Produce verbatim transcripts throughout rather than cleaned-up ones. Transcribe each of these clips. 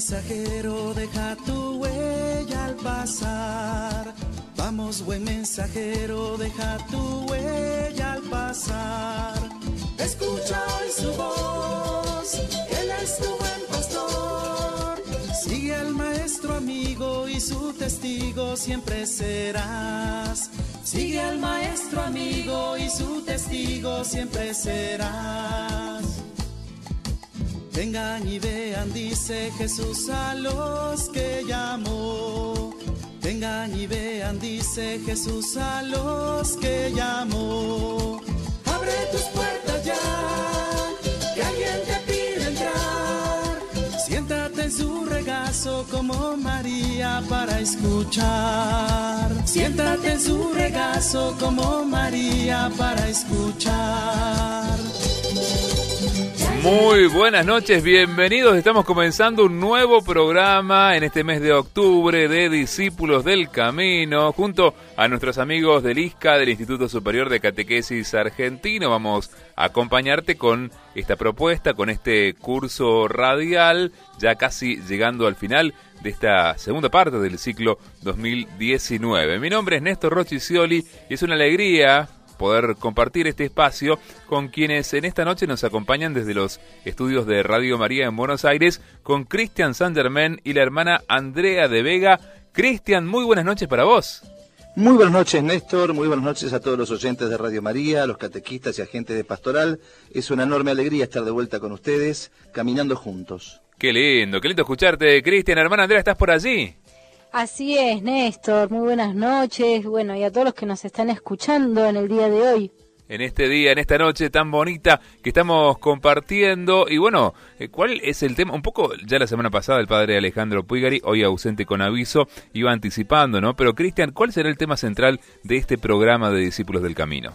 mensajero, deja tu huella al pasar. Vamos, buen mensajero, deja tu huella al pasar. Escucha hoy su voz, Él es tu buen pastor. Sigue al maestro amigo y su testigo siempre serás. Sigue al maestro amigo y su testigo siempre serás. Vengan y vean, dice Jesús a los que llamó. Vengan y vean, dice Jesús a los que llamó. Abre tus puertas ya, que alguien te pide entrar. Siéntate en su regazo como María para escuchar. Siéntate en su regazo como María para escuchar. Muy buenas noches, bienvenidos. Estamos comenzando un nuevo programa en este mes de octubre de Discípulos del Camino, junto a nuestros amigos del I S C A, del Instituto Superior de Catequesis Argentino. Vamos a acompañarte con esta propuesta, con este curso radial, ya casi llegando al final de esta segunda parte del ciclo dos mil diecinueve. Mi nombre es Néstor Rocchicioli y es una alegría poder compartir este espacio con quienes en esta noche nos acompañan desde los estudios de Radio María en Buenos Aires, con Cristian San Germán y la hermana Andrea de Vega. Cristian, muy buenas noches para vos. Muy buenas noches, Néstor, muy buenas noches a todos los oyentes de Radio María, a los catequistas y agentes de pastoral. Es una enorme alegría estar de vuelta con ustedes, caminando juntos. Qué lindo, qué lindo escucharte, Cristian. Hermana Andrea, ¿estás por allí? Así es, Néstor, muy buenas noches, bueno, y a todos los que nos están escuchando en el día de hoy. En este día, en esta noche tan bonita que estamos compartiendo, y bueno, ¿cuál es el tema? Un poco, ya la semana pasada el padre Alejandro Puigari, hoy ausente con aviso, iba anticipando, ¿no? Pero Cristian, ¿cuál será el tema central de este programa de Discípulos del Camino?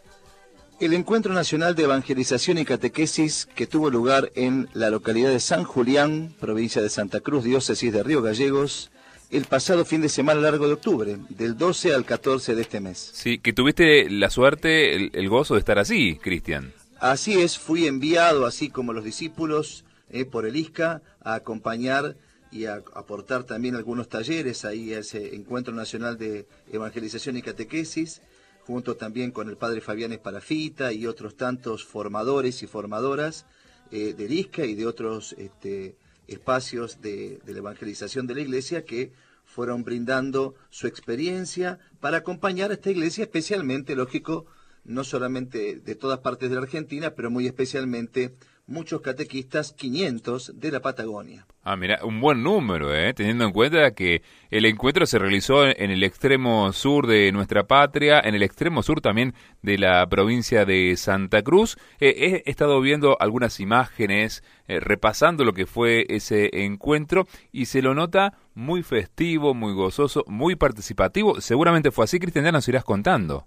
El Encuentro Nacional de Evangelización y Catequesis que tuvo lugar en la localidad de San Julián, provincia de Santa Cruz, diócesis de Río Gallegos, el pasado fin de semana largo de octubre, del doce al catorce de este mes. Sí, que tuviste la suerte, el, el gozo de estar así, Cristian. Así es, fui enviado, así como los discípulos, eh, por el I S C A, a acompañar y a aportar también algunos talleres ahí a ese Encuentro Nacional de Evangelización y Catequesis, junto también con el padre Fabián Esparafita y otros tantos formadores y formadoras eh, del I S C A y de otros este, espacios de, de la evangelización de la Iglesia que fueron brindando su experiencia para acompañar a esta Iglesia, especialmente, lógico, no solamente de todas partes de la Argentina, pero muy especialmente muchos catequistas, quinientos de la Patagonia. Ah, mira, un buen número, ¿eh? Teniendo en cuenta que el encuentro se realizó en el extremo sur de nuestra patria, en el extremo sur también de la provincia de Santa Cruz. Eh, he estado viendo algunas imágenes, eh, repasando lo que fue ese encuentro, y se lo nota muy festivo, muy gozoso, muy participativo. Seguramente fue así, Cristian, ya nos irás contando.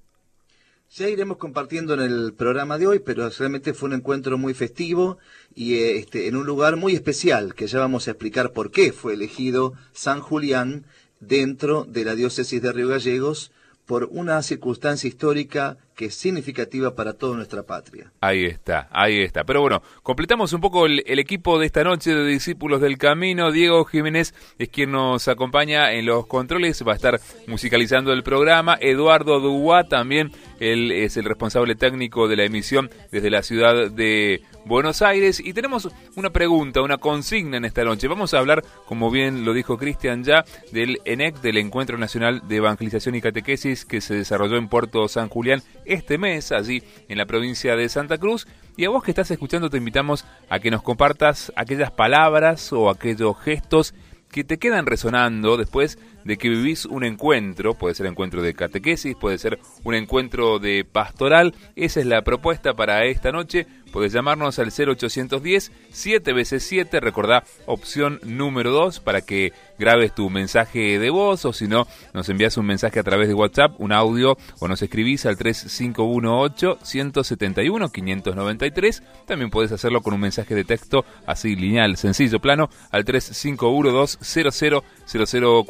Ya iremos compartiendo en el programa de hoy, pero realmente fue un encuentro muy festivo y eh, este, en un lugar muy especial, que ya vamos a explicar por qué fue elegido San Julián dentro de la diócesis de Río Gallegos, por una circunstancia histórica que es significativa para toda nuestra patria. Ahí está, ahí está. Pero bueno, completamos un poco el, el equipo de esta noche de Discípulos del Camino. Diego Jiménez es quien nos acompaña en los controles, va a estar musicalizando el programa. Eduardo Duá también, él es el responsable técnico de la emisión desde la ciudad de Buenos Aires. Y tenemos una pregunta, una consigna en esta noche. Vamos a hablar, como bien lo dijo Cristian ya, del E N E C, del Encuentro Nacional de Evangelización y Catequesis, que se desarrolló en Puerto San Julián este mes, allí en la provincia de Santa Cruz. Y a vos que estás escuchando te invitamos a que nos compartas aquellas palabras o aquellos gestos que te quedan resonando después de que vivís un encuentro. Puede ser encuentro de catequesis, puede ser un encuentro de pastoral. Esa es la propuesta para esta noche. Podés llamarnos al cero ochocientos diez, siete veces siete, recordá opción número dos para que grabes tu mensaje de voz, o si no, nos envías un mensaje a través de WhatsApp, un audio, o nos escribís al tres cinco uno ocho, uno siete uno, cinco nueve tres. También podés hacerlo con un mensaje de texto así lineal, sencillo, plano, al tres cinco uno dos, cero cero cero cero cuarenta.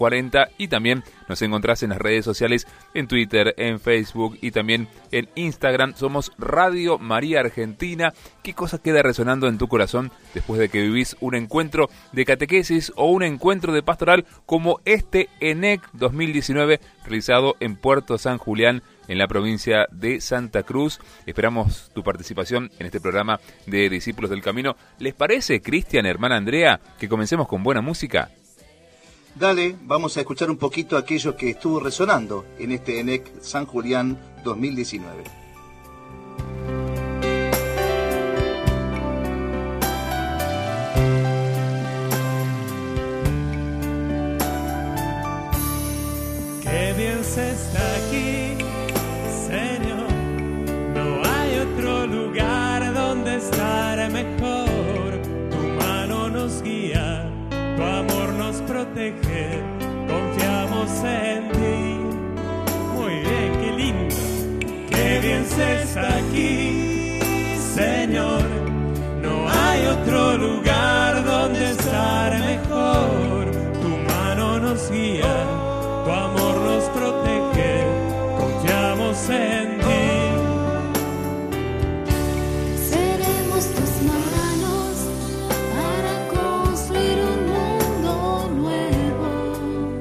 música, y también nos encontrás en las redes sociales, en Twitter, en Facebook y también en Instagram. Somos Radio María Argentina. ¿Qué cosa queda resonando en tu corazón después de que vivís un encuentro de catequesis o un encuentro de pastoral como este ENEC dos mil diecinueve realizado en Puerto San Julián, en la provincia de Santa Cruz? Esperamos tu participación en este programa de Discípulos del Camino. ¿Les parece, Cristian, hermana Andrea, que comencemos con buena música? Dale, vamos a escuchar un poquito aquello que estuvo resonando en este ENEC San Julián dos mil diecinueve. Qué bien se está aquí, Señor. No hay otro lugar donde estar mejor. Tu mano nos guía, tu amor nos protege. Confiamos en ti. Muy bien, qué lindo. Qué bien se está aquí, Señor. No hay otro lugar donde estar mejor. Tu mano nos guía, tu amor nos protege, confiamos en ti. Seremos tus manos para construir un mundo nuevo.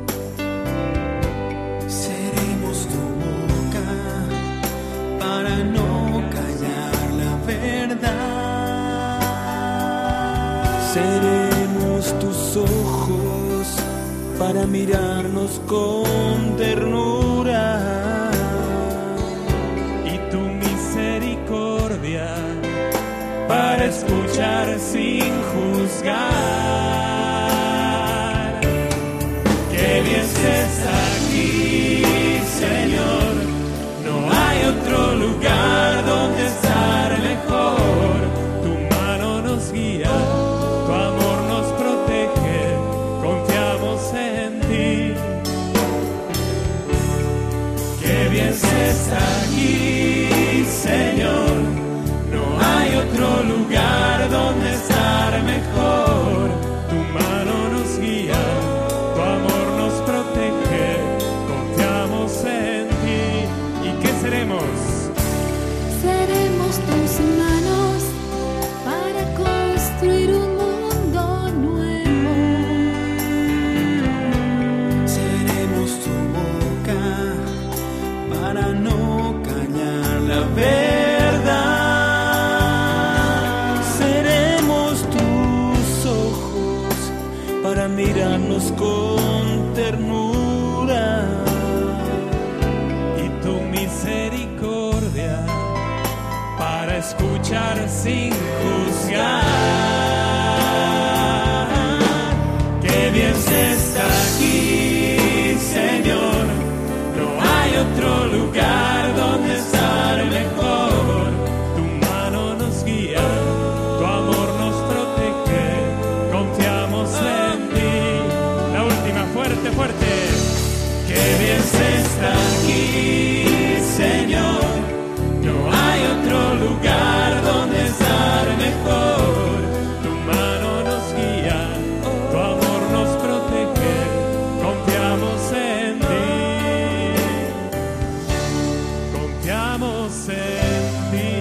Seremos tu boca para no callar la verdad. Seremos tus ojos para mirarnos con ternura, Y tu misericordia para escuchar sin juzgar. Qué bien se está aquí, Señor. No hay otro lugar donde estar mejor. Tu mano nos guía, tu amor nos protege, confiamos en ti. Qué bien se está aquí, Señor. No hay otro lugar donde estar mejor. Tu mano nos guía, tu amor nos protege, confiamos en ti. ¿Y qué seremos? Seremos tus manos para construir un mundo nuevo. seremos tu boca para no callar la verdad. Seremos tus ojos para mirarnos con ternura. Y tu misericordia para escuchar sin juzgar. Qué bien se está aquí, Señor. No hay otro lugar donde estar mejor. Tu mano nos guía, tu amor nos protege, confiamos en ti. La última, fuerte, fuerte. Qué bien se está aquí, Señor. No hay otro lugar donde estar mejor. Tu mano nos guía, tu amor nos protege, confiamos en ti. Confiamos en ti.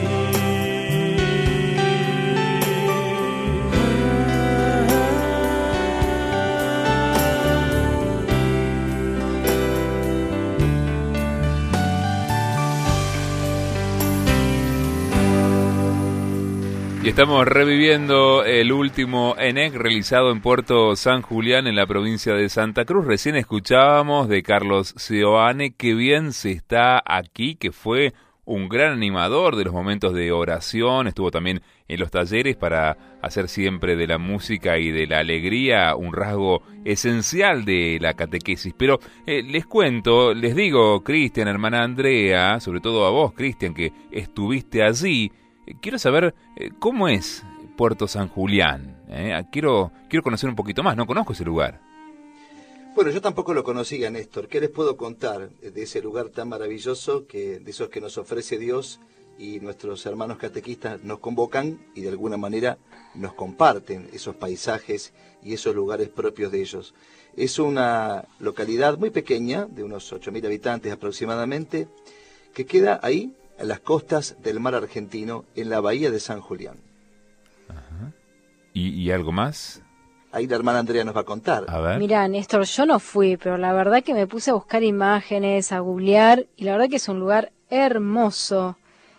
Y estamos reviviendo el último ENEC realizado en Puerto San Julián, en la provincia de Santa Cruz. Recién escuchábamos de Carlos Seoane, qué bien se está aquí, que fue un gran animador de los momentos de oración. Estuvo también en los talleres para hacer siempre de la música y de la alegría un rasgo esencial de la catequesis. Pero eh, les cuento, les digo, Cristian, hermana Andrea, sobre todo a vos, Cristian, que estuviste allí. Quiero saber eh, cómo es Puerto San Julián. ¿eh? Quiero, quiero conocer un poquito más, no conozco ese lugar. Bueno, yo tampoco lo conocía, Néstor. ¿Qué les puedo contar de ese lugar tan maravilloso, que de esos que nos ofrece Dios y nuestros hermanos catequistas nos convocan y de alguna manera nos comparten esos paisajes y esos lugares propios de ellos. Es una localidad muy pequeña, de unos ocho mil habitantes aproximadamente, que queda ahí, en las costas del mar Argentino, en la bahía de San Julián. Ajá. ¿Y, y algo más? Ahí la hermana Andrea nos va a contar. A ver. Mira, Néstor, yo no fui, pero la verdad que me puse a buscar imágenes, a googlear, y la verdad que es un lugar hermoso.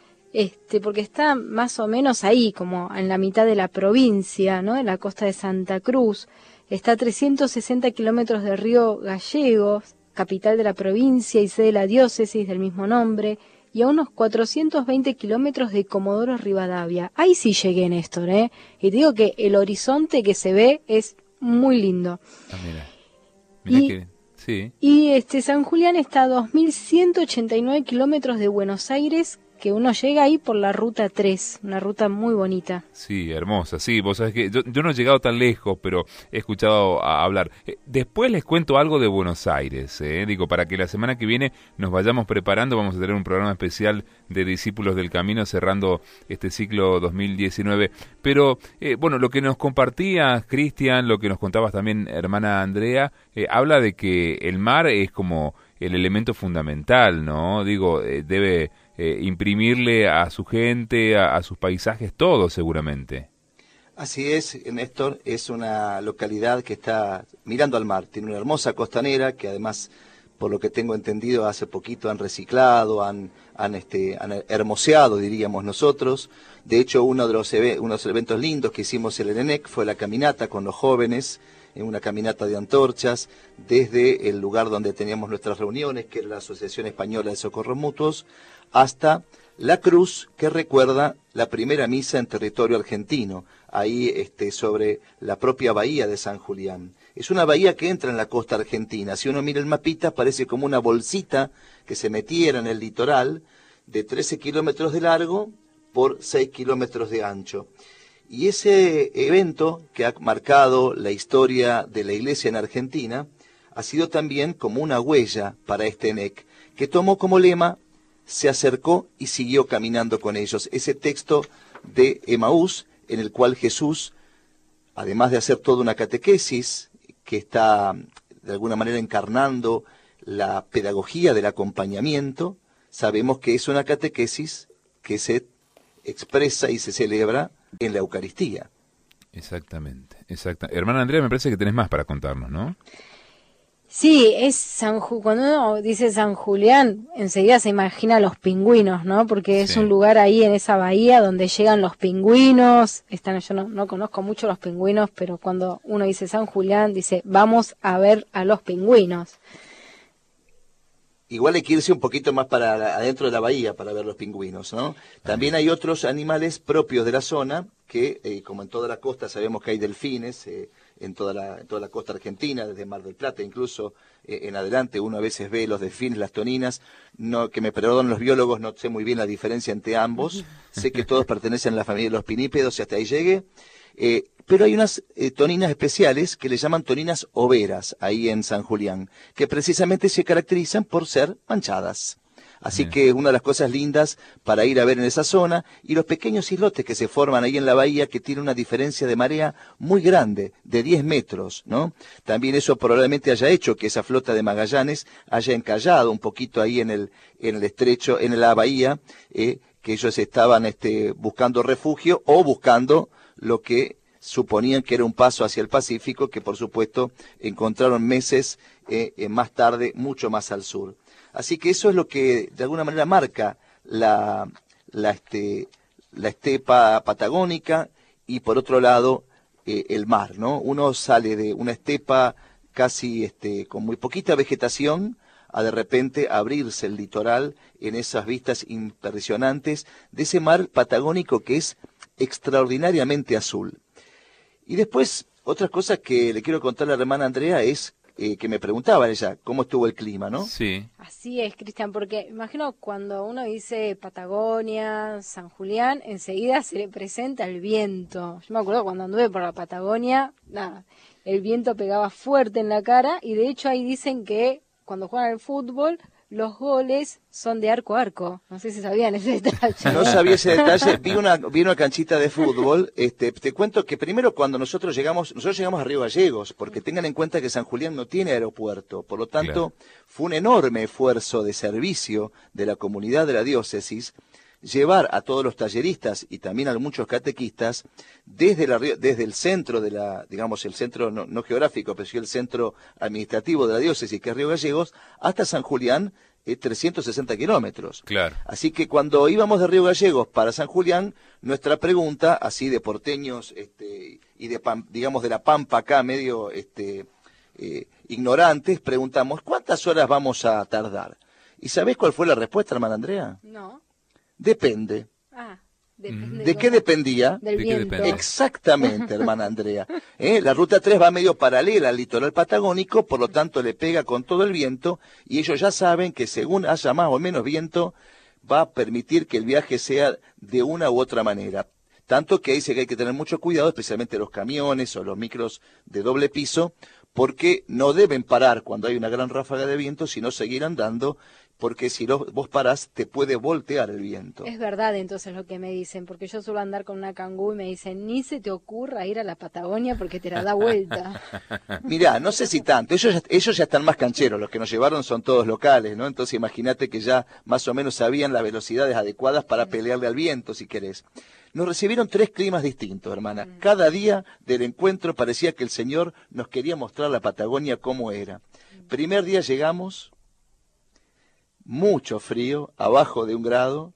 Este, porque está más o menos ahí, como en la mitad de la provincia, ¿no? En la costa de Santa Cruz. Está a trescientos sesenta kilómetros del río Gallegos, capital de la provincia y sede de la diócesis del mismo nombre, y a unos cuatrocientos veinte kilómetros de Comodoro Rivadavia. Ahí sí llegué, Néstor, ¿eh? Y te digo que el horizonte que se ve es muy lindo. Ah, mira. Mira Y- que... Sí. Y este San Julián está a dos mil ciento ochenta y nueve kilómetros de Buenos Aires, que uno llega ahí por la ruta tres, una ruta muy bonita. Sí, hermosa. Sí, vos sabés que yo, yo no he llegado tan lejos, pero he escuchado a hablar. Eh, después les cuento algo de Buenos Aires, eh, digo, para que la semana que viene nos vayamos preparando. Vamos a tener un programa especial de Discípulos del Camino cerrando este ciclo dos mil diecinueve. Pero, eh, bueno, lo que nos compartías, Cristian, lo que nos contabas también, hermana Andrea, eh, habla de que el mar es como el elemento fundamental, ¿no? Digo, eh, debe eh, imprimirle a su gente, a, a sus paisajes, todo seguramente. Así es, Néstor, es una localidad que está mirando al mar, tiene una hermosa costanera que además, por lo que tengo entendido, hace poquito han reciclado, han, han, este, han hermoseado, diríamos nosotros. De hecho, uno de los, eve- uno de los eventos lindos que hicimos en el ENEC fue la caminata con los jóvenes, en una caminata de antorchas, desde el lugar donde teníamos nuestras reuniones, que era la Asociación Española de Socorros Mutuos, hasta la cruz que recuerda la primera misa en territorio argentino, ahí este, sobre la propia bahía de San Julián. Es una bahía que entra en la costa argentina. Si uno mira el mapita, parece como una bolsita que se metiera en el litoral, de trece kilómetros de largo por seis kilómetros de ancho. Y ese evento que ha marcado la historia de la iglesia en Argentina ha sido también como una huella para este ENEC, que tomó como lema: se acercó y siguió caminando con ellos. Ese texto de Emaús, en el cual Jesús, además de hacer toda una catequesis, que está de alguna manera encarnando la pedagogía del acompañamiento, sabemos que es una catequesis que se expresa y se celebra en la Eucaristía. Exactamente, exacta. Hermana Andrea, me parece que tenés más para contarnos, ¿no? Sí, es San Ju- cuando uno dice San Julián, enseguida se imagina los pingüinos, ¿no? Porque es Sí. un lugar ahí en esa bahía donde llegan los pingüinos. Están, yo no, no conozco mucho los pingüinos, pero cuando uno dice San Julián, dice, vamos a ver a los pingüinos. Igual hay que irse un poquito más para la- adentro de la bahía para ver los pingüinos, ¿no? También hay otros animales propios de la zona que, eh, como en toda la costa sabemos que hay delfines, eh, en, toda la, en toda la costa argentina, desde Mar del Plata incluso eh, en adelante uno a veces ve los delfines, las toninas, no, que me perdonen los biólogos, no sé muy bien la diferencia entre ambos, sé que todos pertenecen a la familia de los pinípedos y hasta ahí llegué. Eh, pero hay unas eh, toninas especiales que le llaman toninas overas ahí en San Julián, que precisamente se caracterizan por ser manchadas. Así Bien. que una de las cosas lindas para ir a ver en esa zona, y los pequeños islotes que se forman ahí en la bahía, que tiene una diferencia de marea muy grande, de diez metros, ¿no? También eso probablemente haya hecho que esa flota de Magallanes haya encallado un poquito ahí en el, en el estrecho, en la bahía, eh, que ellos estaban este, buscando refugio o buscando lo que suponían que era un paso hacia el Pacífico, que por supuesto encontraron meses eh, eh, más tarde, mucho más al sur. Así que eso es lo que de alguna manera marca la, la, este, la estepa patagónica y por otro lado eh, el mar, ¿no? Uno sale de una estepa casi este, con muy poquita vegetación a de repente abrirse el litoral en esas vistas impresionantes de ese mar patagónico que es extraordinariamente azul. Y después, otra cosa que le quiero contar a la hermana Andrea es eh, que me preguntaba ella cómo estuvo el clima, ¿no? Sí. Así es, Cristian, porque imagino cuando uno dice Patagonia, San Julián, enseguida se le presenta el viento. Yo me acuerdo cuando anduve por la Patagonia, nada, el viento pegaba fuerte en la cara y de hecho ahí dicen que cuando juegan al fútbol los goles son de arco a arco. No sé si sabían ese detalle. No sabía ese detalle. Vi una, vi una canchita de fútbol. Este, te cuento que primero cuando nosotros llegamos, nosotros llegamos a Río Gallegos, porque tengan en cuenta que San Julián no tiene aeropuerto. Por lo tanto, claro, fue un enorme esfuerzo de servicio de la comunidad de la diócesis llevar a todos los talleristas y también a muchos catequistas desde la desde el centro de la, digamos, el centro no, no geográfico, pero sí el centro administrativo de la diócesis, que es Río Gallegos, hasta San Julián, eh, trescientos sesenta kilómetros. Claro. Así que cuando íbamos de Río Gallegos para San Julián, nuestra pregunta, así de porteños, este, y de, digamos, de la pampa acá, medio, este, eh, ignorantes, preguntamos, ¿cuántas horas vamos a tardar? ¿Y sabés cuál fue la respuesta, hermana Andrea? No. Depende. Ah, depende. ¿De qué dependía? Del ¿De qué viento. depende? Exactamente, hermana Andrea. ¿Eh? La ruta tres va medio paralela al litoral patagónico, por lo tanto le pega con todo el viento, y ellos ya saben que según haya más o menos viento, va a permitir que el viaje sea de una u otra manera. Tanto que dice que hay que tener mucho cuidado, especialmente los camiones o los micros de doble piso, porque no deben parar cuando hay una gran ráfaga de viento, sino seguir andando, porque si lo, vos parás te puede voltear el viento. Es verdad entonces lo que me dicen, porque yo suelo andar con una Kangoo y me dicen, ni se te ocurra ir a la Patagonia porque te la da vuelta. Mirá, no sé si tanto, ellos ya, ellos ya están más cancheros, los que nos llevaron son todos locales, ¿no? Entonces imagínate que ya más o menos sabían las velocidades adecuadas para pelearle al viento, si querés. Nos recibieron tres climas distintos, hermana. Cada día del encuentro parecía que el Señor nos quería mostrar la Patagonia cómo era. Primer día llegamos, mucho frío, abajo de un grado,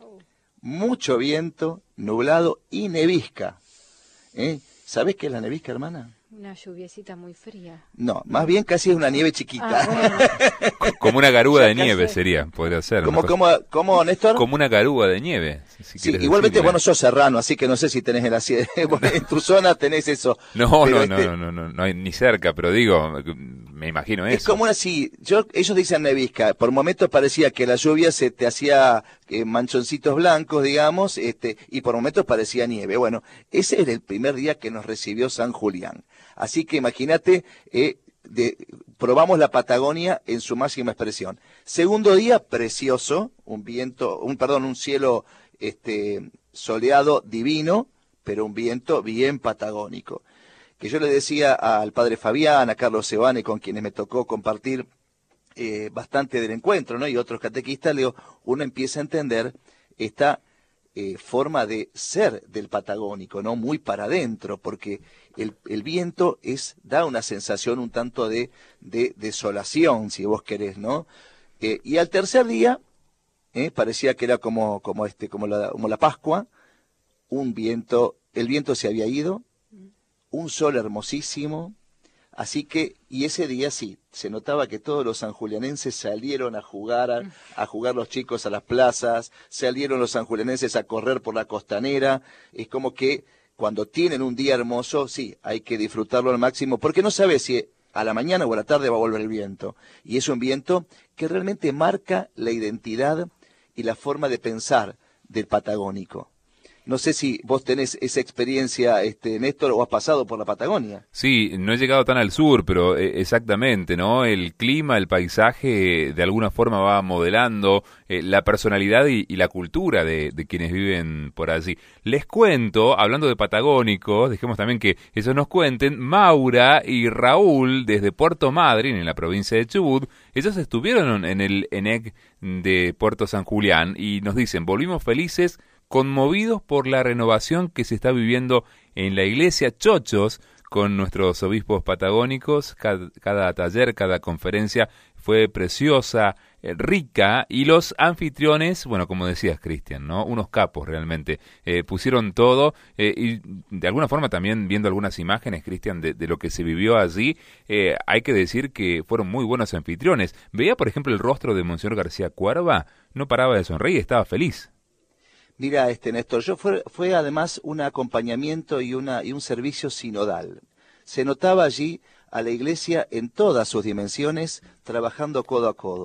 mucho viento, nublado y nevisca. ¿Eh? ¿Sabés qué es la nevisca, hermana? Una lluviecita muy fría. No, más bien casi es una nieve chiquita. Ah, bueno. Como una garúa de nieve sería, podría ser. ¿Cómo, una cómo, cómo, Néstor? Como una garúa de nieve. Si Sí, quieres igualmente decirle. vos no sos serrano, así que no sé si tenés en la cie- en tu zona tenés eso. No, Pero no, este- no, no, no, no hay ni cerca, pero digo, me imagino eso. Es como una así, yo, ellos dicen nevisca, por momentos parecía que la lluvia se te hacía eh, manchoncitos blancos, digamos, este, y por momentos parecía nieve. Bueno, ese era el primer día que nos recibió San Julián. Así que imagínate, eh, de, probamos la Patagonia en su máxima expresión. Segundo día, precioso, un viento, un perdón, un cielo este, soleado divino, pero un viento bien patagónico. Que yo le decía al padre Fabián, a Carlos Sebane, con quienes me tocó compartir eh, bastante del encuentro, ¿no? Y otros catequistas, le digo, uno empieza a entender esta eh, forma de ser del patagónico, ¿no? Muy para adentro, porque el, el viento es da una sensación un tanto de, de desolación, si vos querés, ¿no? Eh, y al tercer día, eh, parecía que era como, como, este, como, la, como la Pascua, un viento, el viento se había ido, un sol hermosísimo, así que, y ese día sí, se notaba que todos los sanjulianenses salieron a jugar, a, a jugar los chicos a las plazas, salieron los sanjulianenses a correr por la costanera, es como que cuando tienen un día hermoso, sí, hay que disfrutarlo al máximo, porque no sabes si a la mañana o a la tarde va a volver el viento, y es un viento que realmente marca la identidad y la forma de pensar del patagónico. No sé si vos tenés esa experiencia, este, Néstor, o has pasado por la Patagonia. Sí, no he llegado tan al sur, pero eh, exactamente, ¿no? El clima, el paisaje, de alguna forma va modelando eh, la personalidad y, y la cultura de, de quienes viven por allí. Les cuento, hablando de patagónicos, dejemos también que ellos nos cuenten, Maura y Raúl, desde Puerto Madryn, en la provincia de Chubut, ellos estuvieron en el ENEC de Puerto San Julián y nos dicen, volvimos felices, conmovidos por la renovación que se está viviendo en la iglesia Chochos con nuestros obispos patagónicos. Cada, cada taller, cada conferencia fue preciosa, eh, rica, y los anfitriones, bueno, como decías, Cristian, ¿no? Unos capos realmente, eh, pusieron todo, eh, y de alguna forma también viendo algunas imágenes, Cristian, de, de lo que se vivió allí, eh, hay que decir que fueron muy buenos anfitriones. Veía, por ejemplo, el rostro de Monseñor García Cuerva, no paraba de sonreír, estaba feliz. Mira, este Néstor, yo fue, fue además un acompañamiento y, una, y un servicio sinodal. Se notaba allí a la iglesia en todas sus dimensiones, trabajando codo a codo.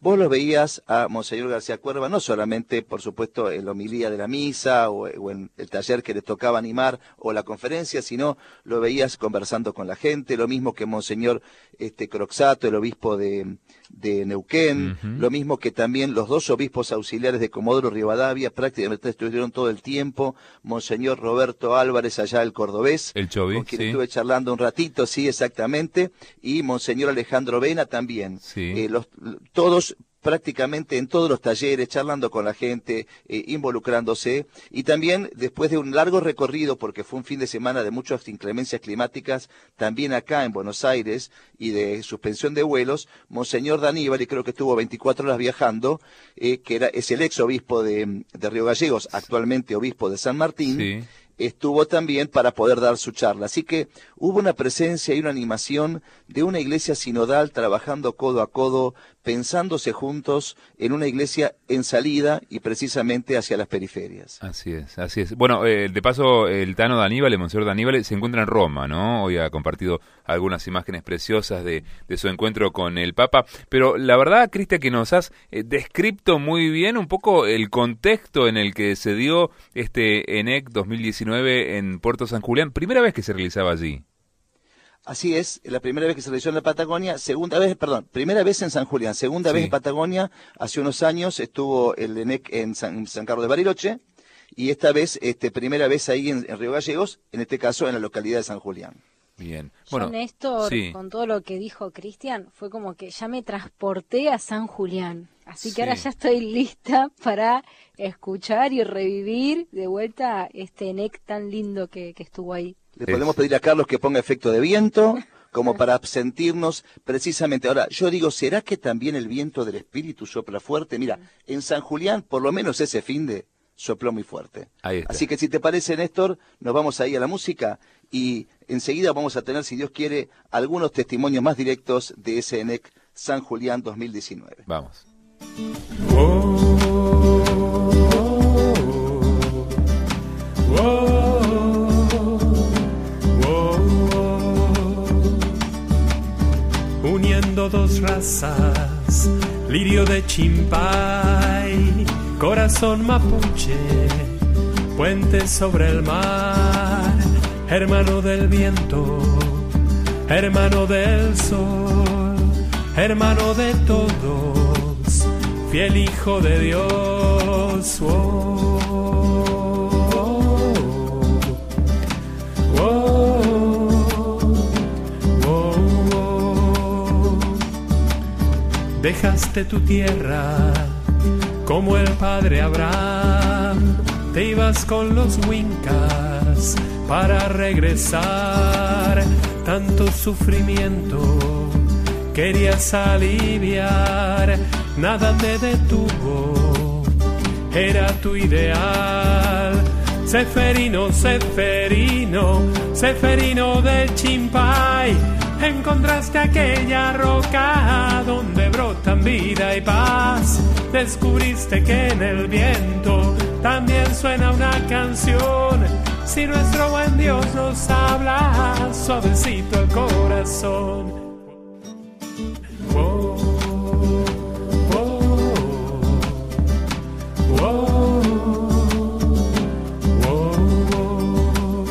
vos lo veías a Monseñor García Cuerva, no solamente, por supuesto, en la homilía de la misa o, o en el taller que le tocaba animar o la conferencia, sino lo veías conversando con la gente, lo mismo que Monseñor este, Croxato, el obispo de, de Neuquén, uh-huh. lo mismo que también los dos obispos auxiliares de Comodoro Rivadavia, prácticamente estuvieron todo el tiempo, Monseñor Roberto Álvarez, allá el cordobés, el Chovi, con quien sí. estuve charlando un ratito, sí, exactamente, y Monseñor Alejandro Vena también. Sí. Eh, los, todos prácticamente en todos los talleres, charlando con la gente, eh, involucrándose, y también después de un largo recorrido, porque fue un fin de semana de muchas inclemencias climáticas, también acá en Buenos Aires, y de suspensión de vuelos, Monseñor Daníbal, y creo que estuvo veinticuatro horas viajando, eh, que era, es el ex obispo de, de Río Gallegos, actualmente obispo de San Martín, sí. estuvo también para poder dar su charla. Así que hubo una presencia y una animación de una iglesia sinodal trabajando codo a codo, pensándose juntos en una iglesia en salida y precisamente hacia las periferias. Así es, así es. Bueno, eh, de paso, el Tano Daníbal, el Monseñor Daníbal, se encuentra en Roma, ¿no? Hoy ha compartido algunas imágenes preciosas de, de su encuentro con el Papa, pero la verdad, Cristian, que nos has eh, descrito muy bien un poco el contexto en el que se dio este ENEC dos mil diecinueve en Puerto San Julián, primera vez que se realizaba allí. Así es, la primera vez que se realizó en la Patagonia, segunda vez, perdón, primera vez en San Julián, segunda sí. vez en Patagonia, hace unos años estuvo el ENEC en San, San Carlos de Bariloche, y esta vez, este, primera vez ahí en, en Río Gallegos, en este caso en la localidad de San Julián. Bien. Bueno, yo, Néstor, sí. con todo lo que dijo Cristian, fue como que ya me transporté a San Julián. Así que sí. ahora ya estoy lista para escuchar y revivir de vuelta este ENEC tan lindo que, que estuvo ahí. Le podemos pedir a Carlos que ponga efecto de viento, como para sentirnos precisamente. Ahora, yo digo, ¿será que también el viento del Espíritu sopla fuerte? Mira, en San Julián, por lo menos ese finde, sopló muy fuerte. Ahí está. Así que si te parece, Néstor, nos vamos ahí a la música y enseguida vamos a tener, si Dios quiere, algunos testimonios más directos de ese ENEC San Julián dos mil diecinueve. Vamos. Oh, oh, oh, oh. Uniendo dos razas, lirio de Chimpay, corazón mapuche, puente sobre el mar, hermano del viento, hermano del sol, hermano de todos, fiel hijo de Dios. Oh, oh, oh, oh. Dejaste tu tierra como el padre Abraham, te ibas con los Wincas para regresar. Tanto sufrimiento querías aliviar, nada te detuvo, era tu ideal. Seferino, Seferino, Seferino del Chimpay, encontraste aquella roca donde brotan vida y paz. Descubriste que en el viento también suena una canción. Si nuestro buen Dios nos habla, suavecito el corazón. Oh, oh, oh, oh, oh.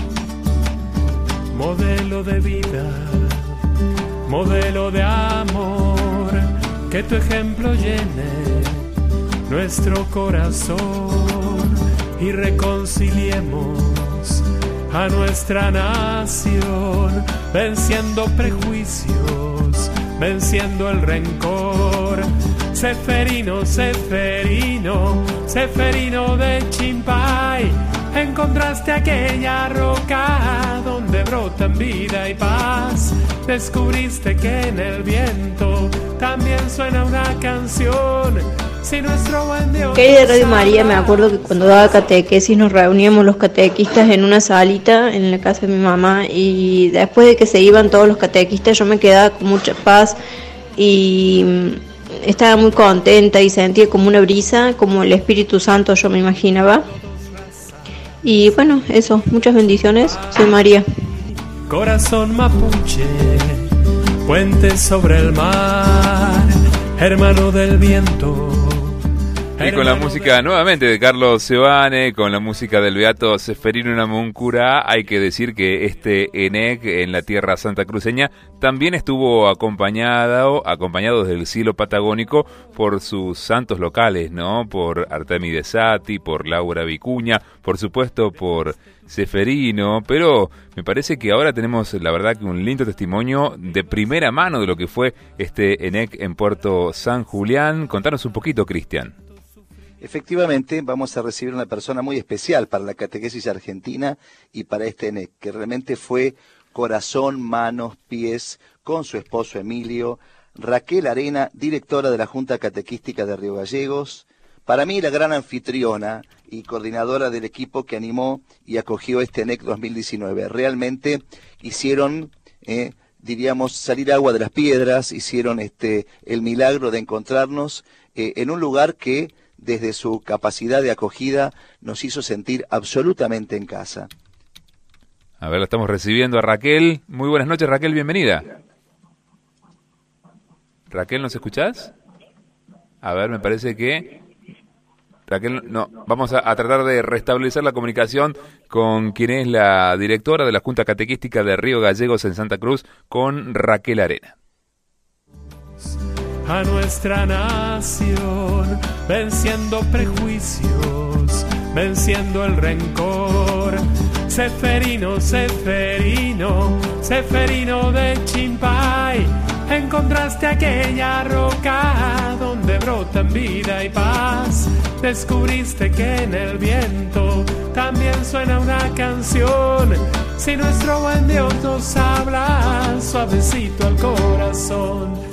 Modelo de vida, modelo de amor, que tu ejemplo llene nuestro corazón y reconciliemos a nuestra nación, venciendo prejuicios, venciendo el rencor. Seferino, Seferino, Seferino de Chimpay, encontraste aquella roca donde brotan vida y paz. Descubriste que en el viento también suena una canción. Si nuestro buen Dios. Querida Radio María, me acuerdo que cuando daba catequesis nos reuníamos los catequistas en una salita en la casa de mi mamá, y después de que se iban todos los catequistas yo me quedaba con mucha paz y estaba muy contenta y sentía como una brisa, como el Espíritu Santo yo me imaginaba. Y bueno, eso, muchas bendiciones, soy María. Corazón mapuche, puente sobre el mar, hermano del viento. Y con la música nuevamente de Carlos Seoane, con la música del beato Seferino Namuncurá, hay que decir que este ENEC en la tierra santacruceña también estuvo acompañado, acompañado desde el cielo patagónico por sus santos locales, ¿no? Por Artemide Sati, por Laura Vicuña, por supuesto por Seferino, pero me parece que ahora tenemos la verdad que un lindo testimonio de primera mano de lo que fue este ENEC en Puerto San Julián. Contanos un poquito, Cristian. Efectivamente, vamos a recibir una persona muy especial para la catequesis argentina y para este ENEC, que realmente fue corazón, manos, pies, con su esposo Emilio, Raquel Arena, directora de la Junta Catequística de Río Gallegos, para mí la gran anfitriona y coordinadora del equipo que animó y acogió este ENEC dos mil diecinueve. Realmente hicieron, eh, diríamos, salir agua de las piedras, hicieron este el milagro de encontrarnos eh, en un lugar que desde su capacidad de acogida nos hizo sentir absolutamente en casa. A ver, la estamos recibiendo a Raquel. Muy buenas noches, Raquel, bienvenida. Raquel, ¿nos escuchás? A ver, me parece que... Raquel, no, vamos a, a tratar de restablecer la comunicación con quien es la directora de la Junta Catequística de Río Gallegos en Santa Cruz, con Raquel Arena. A nuestra nación, venciendo prejuicios, venciendo el rencor. Seferino, Seferino, Seferino de Chimpay, encontraste aquella roca donde brotan vida y paz. Descubriste que en el viento también suena una canción. Si nuestro buen Dios nos habla suavecito al corazón.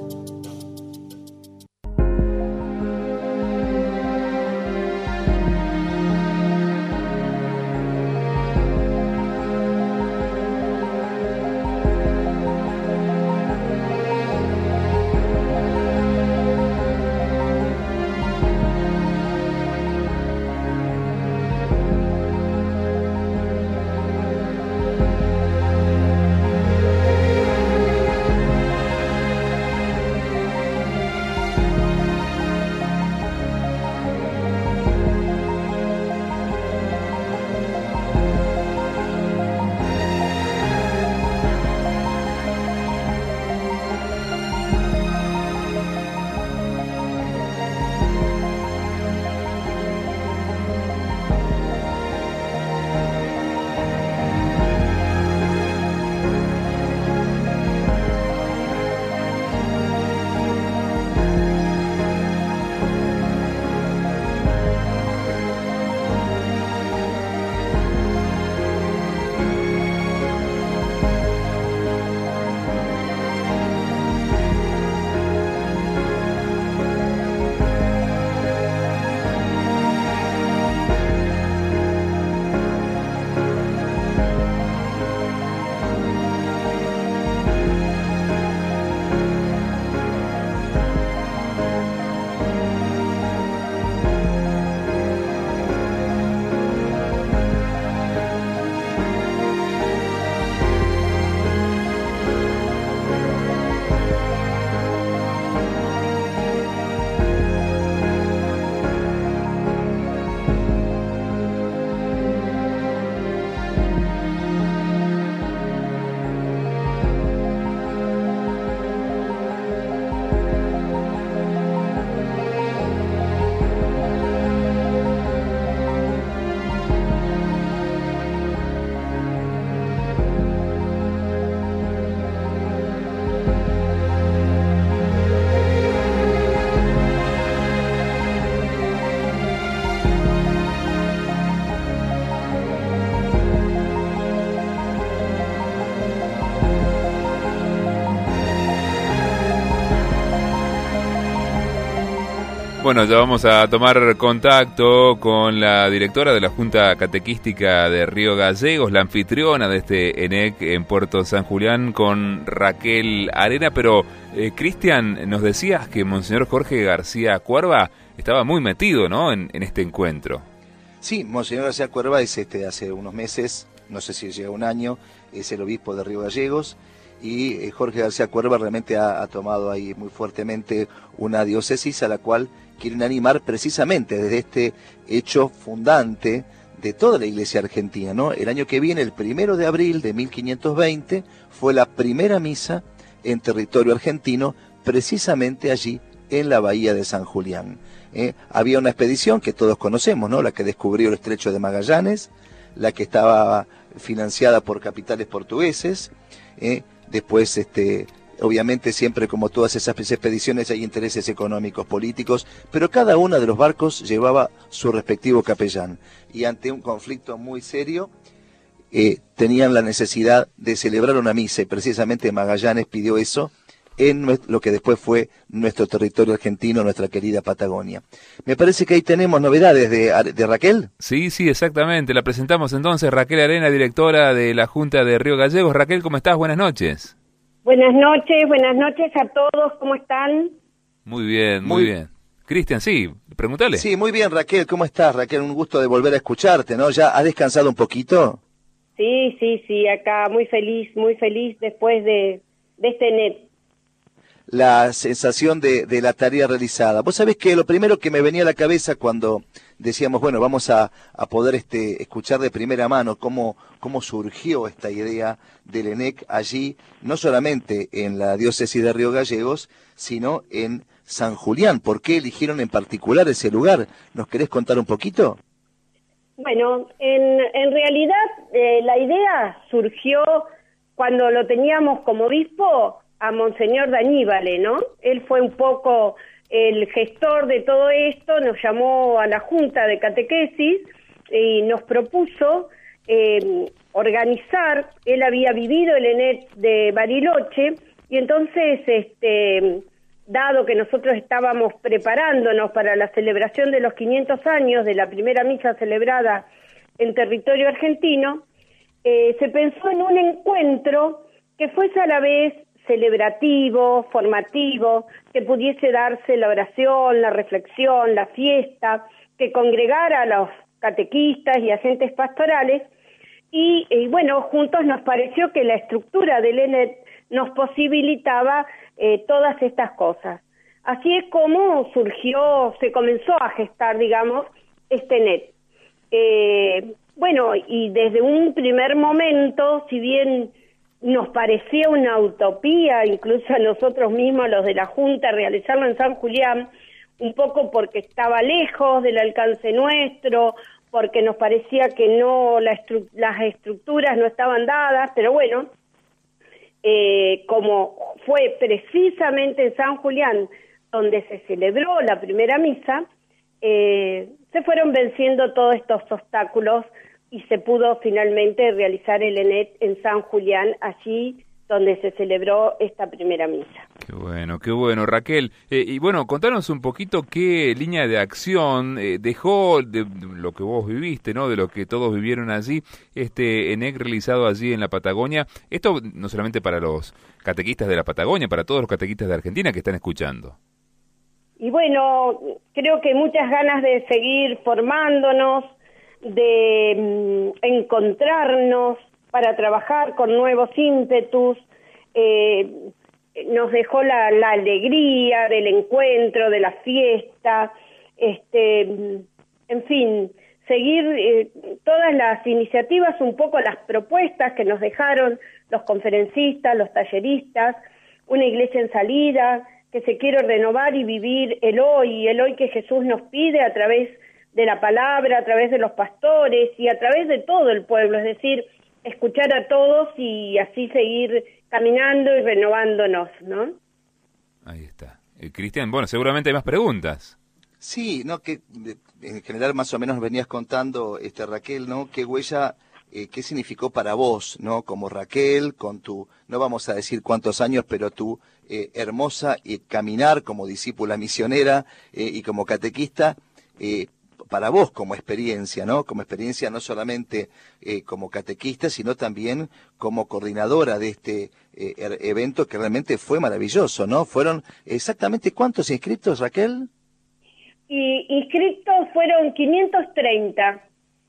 Bueno, ya vamos a tomar contacto con la directora de la Junta Catequística de Río Gallegos, la anfitriona de este ENEC en Puerto San Julián, con Raquel Arena. Pero, eh, Cristian, nos decías que Monseñor Jorge García Cuerva estaba muy metido, ¿no?, en, en este encuentro. Sí, Monseñor García Cuerva es este hace unos meses, no sé si llega un año, es el obispo de Río Gallegos, y eh, Jorge García Cuerva realmente ha, ha tomado ahí muy fuertemente una diócesis a la cual quieren animar precisamente desde este hecho fundante de toda la Iglesia argentina, ¿no? El año que viene, el primero de abril de mil quinientos veinte, fue la primera misa en territorio argentino, precisamente allí en la bahía de San Julián. ¿eh? Había una expedición que todos conocemos, ¿no? La que descubrió el estrecho de Magallanes, la que estaba financiada por capitales portugueses, ¿eh? Después, este, obviamente siempre como todas esas expediciones hay intereses económicos, políticos, pero cada uno de los barcos llevaba su respectivo capellán. Y ante un conflicto muy serio, eh, tenían la necesidad de celebrar una misa, y precisamente Magallanes pidió eso en lo que después fue nuestro territorio argentino, nuestra querida Patagonia. Me parece que ahí tenemos novedades de, de Raquel. Sí, sí, exactamente. La presentamos entonces, Raquel Arena, directora de la Junta de Río Gallegos. Raquel, ¿cómo estás? Buenas noches. Buenas noches, buenas noches a todos, ¿cómo están? Muy bien, muy, Muy bien. Cristian, sí, pregúntale. Sí, muy bien, Raquel, ¿cómo estás? Raquel, un gusto de volver a escucharte, ¿no? ¿Ya has descansado un poquito? Sí, sí, sí, acá muy feliz, muy feliz después de, de este net. La sensación de, de la tarea realizada. Vos sabés que lo primero que me venía a la cabeza cuando decíamos, bueno, vamos a, a poder este, escuchar de primera mano cómo, cómo surgió esta idea del E N E C allí, no solamente en la diócesis de Río Gallegos, sino en San Julián. ¿Por qué eligieron en particular ese lugar? ¿Nos querés contar un poquito? Bueno, en, en realidad eh, la idea surgió cuando lo teníamos como obispo a Monseñor Daníbale, ¿no? Él fue un poco el gestor de todo esto, nos llamó a la Junta de Catequesis y nos propuso eh, organizar, él había vivido el E N E C de Bariloche, y entonces, este, dado que nosotros estábamos preparándonos para la celebración de los quinientos años de la primera misa celebrada en territorio argentino, eh, se pensó en un encuentro que fuese a la vez celebrativo, formativo, que pudiese darse la oración, la reflexión, la fiesta, que congregara a los catequistas y agentes pastorales, y, y bueno, juntos nos pareció que la estructura del E N E T nos posibilitaba eh, todas estas cosas. Así es como surgió, se comenzó a gestar, digamos, este E N E T. Eh, bueno, y desde un primer momento, si bien nos parecía una utopía, incluso a nosotros mismos, los de la Junta, realizarlo en San Julián, un poco porque estaba lejos del alcance nuestro, porque nos parecía que no la estru- las estructuras no estaban dadas, pero bueno, eh, como fue precisamente en San Julián donde se celebró la primera misa, eh, se fueron venciendo todos estos obstáculos y se pudo finalmente realizar el E N E T en San Julián, allí donde se celebró esta primera misa. Qué bueno, qué bueno, Raquel. Eh, y bueno, contanos un poquito qué línea de acción eh, dejó de, de lo que vos viviste, ¿no? De lo que todos vivieron allí, este E N E C realizado allí en la Patagonia. Esto no solamente para los catequistas de la Patagonia, para todos los catequistas de Argentina que están escuchando. Y bueno, creo que muchas ganas de seguir formándonos, de mm, encontrarnos para trabajar con nuevos ímpetus. Eh, nos dejó la, la alegría del encuentro, de la fiesta, este, en fin, seguir eh, todas las iniciativas, un poco las propuestas que nos dejaron los conferencistas, los talleristas, una iglesia en salida, que se quiere renovar y vivir el hoy, el hoy que Jesús nos pide a través de la palabra, a través de los pastores y a través de todo el pueblo, es decir, escuchar a todos y así seguir caminando y renovándonos, ¿no? Ahí está. Eh, Cristian, bueno, seguramente hay más preguntas. Sí, no, que en general más o menos venías contando, este Raquel, ¿no? ¿Qué huella, eh, qué significó para vos, ¿no? Como Raquel, con tu, no vamos a decir cuántos años, pero tu eh, hermosa eh, caminar como discípula misionera eh, y como catequista, eh, para vos como experiencia, ¿no? Como experiencia no solamente eh, como catequista, sino también como coordinadora de este eh, evento que realmente fue maravilloso, ¿no? Fueron exactamente ¿cuántos inscritos, Raquel? Y inscritos fueron quinientos treinta,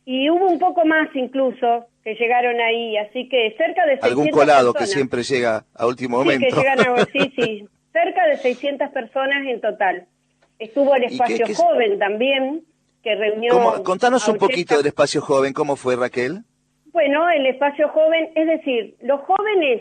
y hubo un poco más incluso que llegaron ahí, así que cerca de seiscientas Algún colado personas. que siempre llega a último Sí, momento. que llegan a, sí, sí, cerca de seiscientas personas en total. Estuvo el ¿Y espacio qué- qué- joven también, que reunió... ¿Cómo? Contanos a un poquito ochenta del espacio joven, ¿cómo fue, Raquel? Bueno, el espacio joven, es decir, los jóvenes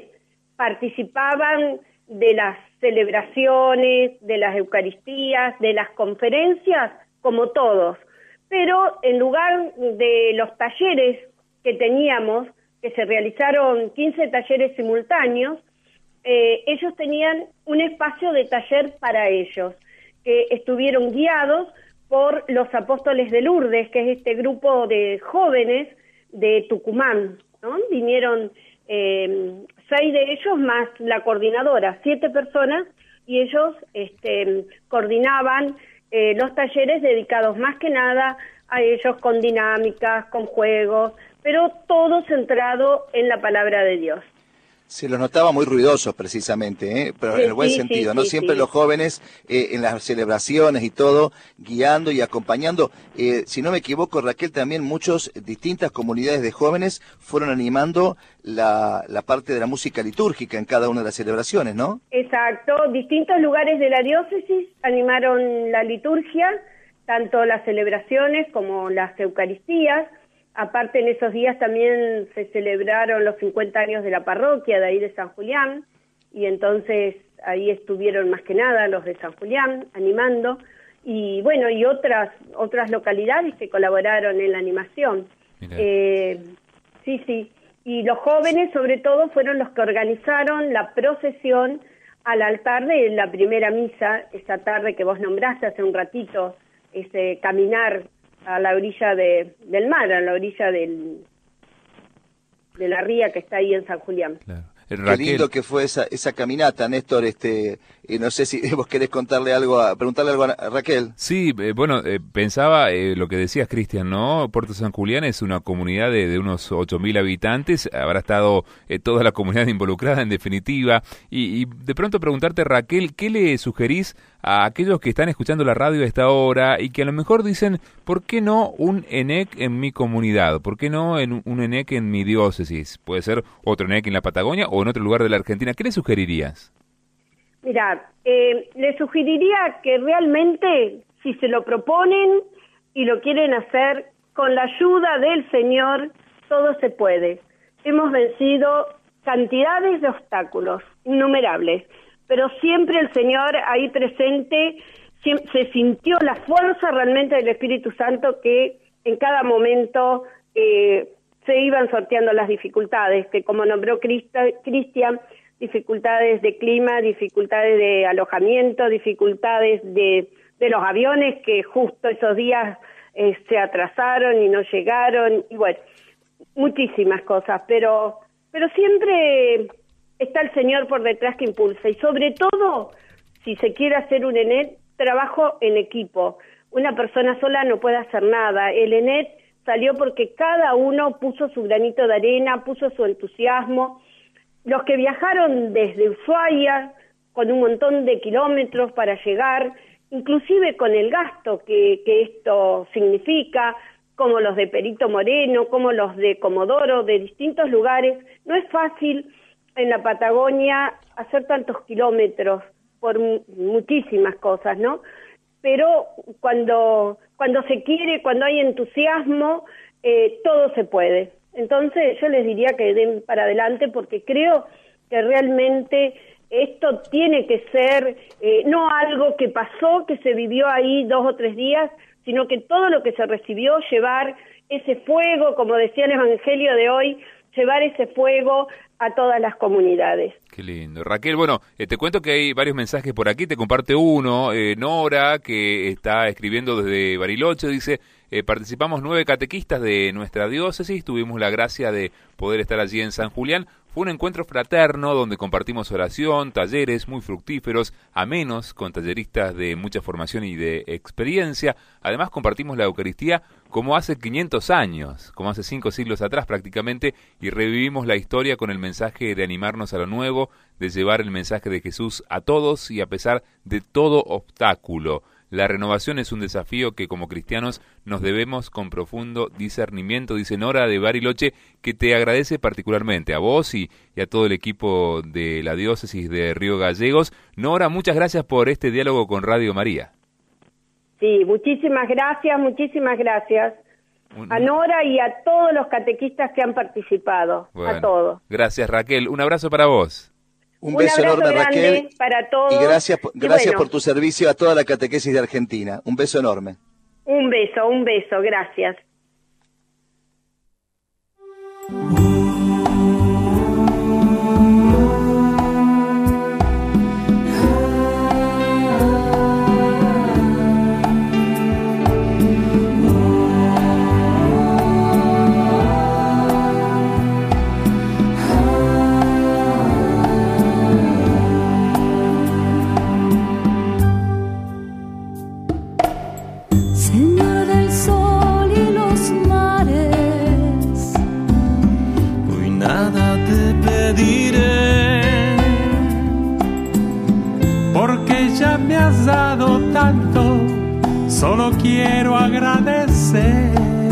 participaban de las celebraciones, de las eucaristías, de las conferencias, como todos, pero en lugar de los talleres que teníamos, que se realizaron quince talleres simultáneos, eh, ellos tenían un espacio de taller para ellos, que estuvieron guiados por los apóstoles de Lourdes, que es este grupo de jóvenes de Tucumán, ¿no? Vinieron eh, seis de ellos más la coordinadora, siete personas, y ellos este, coordinaban eh, los talleres dedicados más que nada a ellos con dinámicas, con juegos, pero todo centrado en la palabra de Dios. Se los notaba muy ruidosos precisamente, ¿eh? Pero Sí, en el buen sí, sentido, sí, ¿no? sí, Siempre sí. los jóvenes eh, en las celebraciones y todo, guiando y acompañando. Eh, si no me equivoco, Raquel, también muchos, distintas comunidades de jóvenes fueron animando la, la parte de la música litúrgica en cada una de las celebraciones, ¿no? Exacto, distintos lugares de la diócesis animaron la liturgia, tanto las celebraciones como las eucaristías. Aparte, en esos días también se celebraron los cincuenta años de la parroquia de ahí de San Julián, y entonces ahí estuvieron más que nada los de San Julián animando, y bueno, y otras otras localidades que colaboraron en la animación. Eh, sí, sí, y los jóvenes sobre todo fueron los que organizaron la procesión al altar de la primera misa, esa tarde que vos nombraste hace un ratito, ese caminar a la orilla de, del mar, a la orilla del, de la ría que está ahí en San Julián. Claro. Qué Raquel, lindo que fue esa, esa caminata, Néstor. Este, eh, no sé si vos querés contarle algo, a, preguntarle algo a Raquel. sí, eh, bueno, eh, pensaba eh, lo que decías, Cristian, ¿no? Puerto San Julián es una comunidad de, de unos ocho mil habitantes, habrá estado eh, toda la comunidad involucrada en definitiva, y, y de pronto preguntarte, Raquel, ¿qué le sugerís a aquellos que están escuchando la radio a esta hora y que a lo mejor dicen, ¿por qué no un ENEC en mi comunidad? ¿Por qué no en un ENEC en mi diócesis? Puede ser otro ENEC en la Patagonia o en otro lugar de la Argentina. ¿Qué le sugerirías? Mira, eh, le sugeriría que realmente, si se lo proponen y lo quieren hacer, con la ayuda del Señor, todo se puede. Hemos vencido cantidades de obstáculos, innumerables, pero siempre el Señor ahí presente, se sintió la fuerza realmente del Espíritu Santo que en cada momento eh, se iban sorteando las dificultades, que como nombró Cristian, dificultades de clima, dificultades de alojamiento, dificultades de, de los aviones que justo esos días eh, se atrasaron y no llegaron, y bueno, muchísimas cosas, pero, pero siempre está el Señor por detrás que impulsa, y sobre todo, si se quiere hacer un ENET, trabajo en equipo. Una persona sola no puede hacer nada. El ENET salió porque cada uno puso su granito de arena, puso su entusiasmo. Los que viajaron desde Ushuaia, con un montón de kilómetros para llegar, inclusive con el gasto que, que esto significa, como los de Perito Moreno, como los de Comodoro, de distintos lugares. No es fácil en la Patagonia hacer tantos kilómetros por muchísimas cosas, ¿no? Pero cuando, cuando se quiere, cuando hay entusiasmo, eh, todo se puede. Entonces yo les diría que den para adelante, porque creo que realmente esto tiene que ser eh, no algo que pasó, que se vivió ahí dos o tres días, sino que todo lo que se recibió, llevar ese fuego, como decía el Evangelio de hoy, llevar ese fuego a todas las comunidades. Qué lindo. Raquel, bueno, eh, te cuento que hay varios mensajes por aquí, te comparte uno, eh, Nora, que está escribiendo desde Bariloche, dice, eh, participamos nueve catequistas de nuestra diócesis, tuvimos la gracia de poder estar allí en San Julián. Fue un encuentro fraterno donde compartimos oración, talleres muy fructíferos, amenos, con talleristas de mucha formación y de experiencia. Además compartimos la Eucaristía como hace quinientos años, como hace cinco siglos atrás prácticamente, y revivimos la historia con el mensaje de animarnos a lo nuevo, de llevar el mensaje de Jesús a todos y a pesar de todo obstáculo. La renovación es un desafío que como cristianos nos debemos con profundo discernimiento, dice Nora de Bariloche, que te agradece particularmente a vos y, y a todo el equipo de la diócesis de Río Gallegos. Nora, muchas gracias por este diálogo con Radio María. Sí, muchísimas gracias, muchísimas gracias a Nora y a todos los catequistas que han participado, bueno, a todos. Gracias, Raquel. Un abrazo para vos. Un Un beso abrazo enorme, grande Raquel. para todos. Y gracias, por- Y gracias bueno, por tu servicio a toda la catequesis de Argentina. Un beso enorme. Un beso, un beso, gracias. Señor del sol y los mares, Hoy nada te pediré, porque ya me has dado tanto, solo quiero agradecer.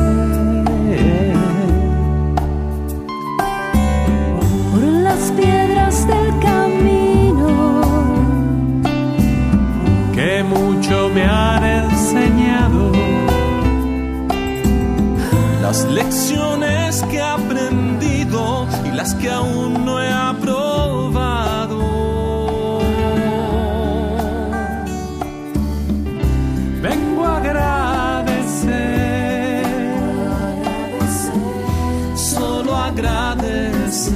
por las piedras del camino, Que mucho me han enseñado, las lecciones que he aprendido y las que aún no he aprobado. Vengo a agradecer, solo agradecer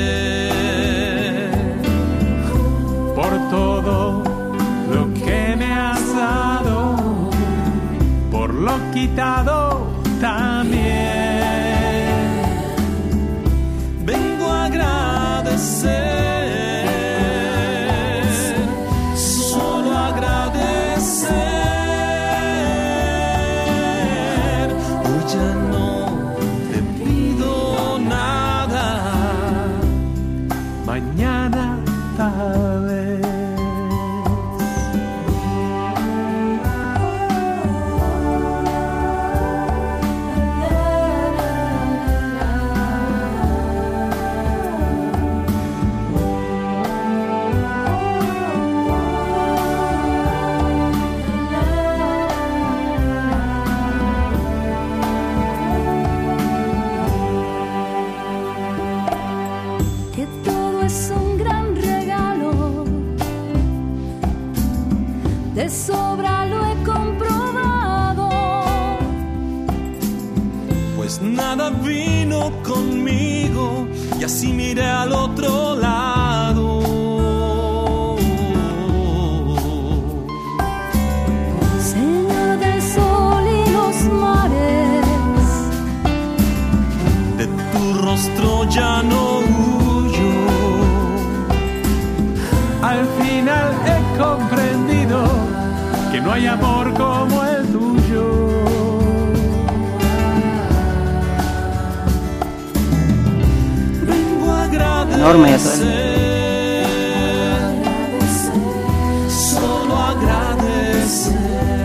por todo lo que me has dado, por lo quitado también. Vengo a agradecer, solo agradecer. Hoy ya no te pido nada, mañana tal vez. que todo es un gran regalo, de sobra lo he comprobado. Pues nada vino conmigo y así miré al otro lado. Señor del sol y los mares, De tu rostro ya no huyo. Al final he comprendido que no hay amor como el tuyo. Vengo a agradecer, Norma y a todo solo agradecer.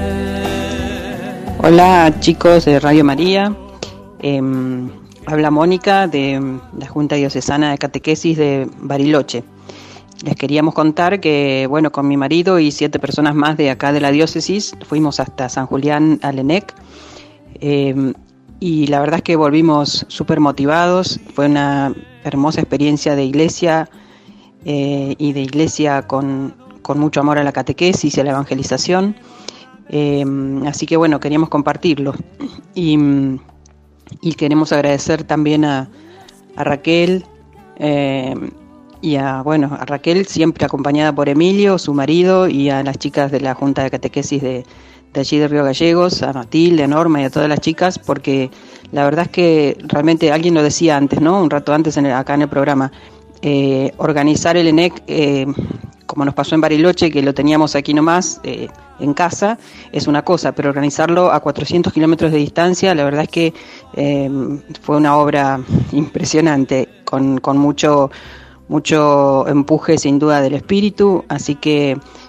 Hola chicos de Radio María, eh, habla Mónica de la Junta Diocesana de Catequesis de Bariloche. Les queríamos contar que, bueno, con mi marido y siete personas más de acá de la diócesis fuimos hasta San Julián al ENEC, eh, y la verdad es que volvimos súper motivados. Fue una hermosa experiencia de iglesia, eh, y de iglesia con, con mucho amor a la catequesis y a la evangelización. Eh, así que bueno, queríamos compartirlo y, y queremos agradecer también a, a Raquel, eh, y a, bueno, a Raquel siempre acompañada por Emilio, su marido, y a las chicas de la Junta de Catequesis de, de allí de Río Gallegos, a Matilde, a Norma y a todas las chicas, porque la verdad es que realmente alguien lo decía antes, ¿no? Un rato antes en el, acá en el programa, eh, organizar el ENEC, eh, como nos pasó en Bariloche, que lo teníamos aquí nomás, eh, en casa, es una cosa, pero organizarlo a cuatrocientos kilómetros de distancia, la verdad es que eh, fue una obra impresionante, con, con mucho, mucho empuje sin duda del espíritu, así que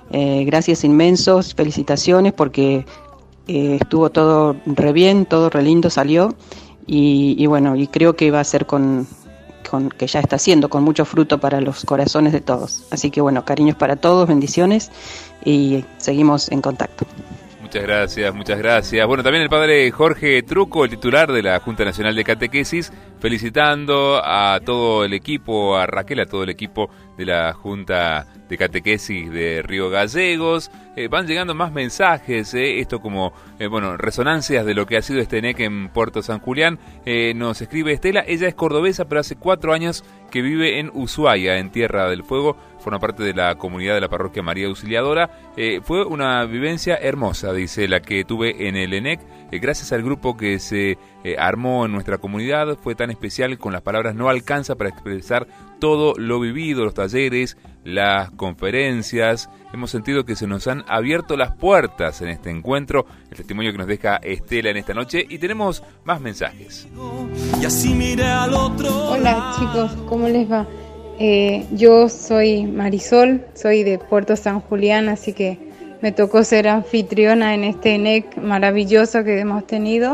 Eh, gracias inmensos, felicitaciones porque eh, estuvo todo re bien, todo re lindo salió y, y bueno, y creo que va a ser con, con, que ya está haciendo con mucho fruto para los corazones de todos. Así que bueno, cariños para todos, bendiciones y seguimos en contacto. Muchas gracias, muchas gracias. Bueno, también el padre Jorge Truco, el titular de la Junta Nacional de Catequesis, felicitando a todo el equipo, a Raquel, a todo el equipo de la Junta de Catequesis de Río Gallegos. Eh, van llegando más mensajes, eh, esto como, eh, bueno, resonancias de lo que ha sido este N E C en Puerto San Julián. Eh, nos escribe Estela, ella es cordobesa, pero hace cuatro años que vive en Ushuaia, en Tierra del Fuego. Forma parte de la comunidad de la parroquia María Auxiliadora. Eh, fue una vivencia hermosa, dice, la que tuve en el N E C. Eh, gracias al grupo que se eh, armó en nuestra comunidad, fue tan especial, con las palabras no alcanza para expresar todo lo vivido, los talleres, las conferencias. Hemos sentido que se nos han abierto las puertas en este encuentro. El testimonio que nos deja Estela en esta noche. Y tenemos más mensajes. Y así miré al otro. Hola chicos, ¿cómo les va? Eh, yo soy Marisol, soy de Puerto San Julián, así que me tocó ser anfitriona en este N E C maravilloso que hemos tenido.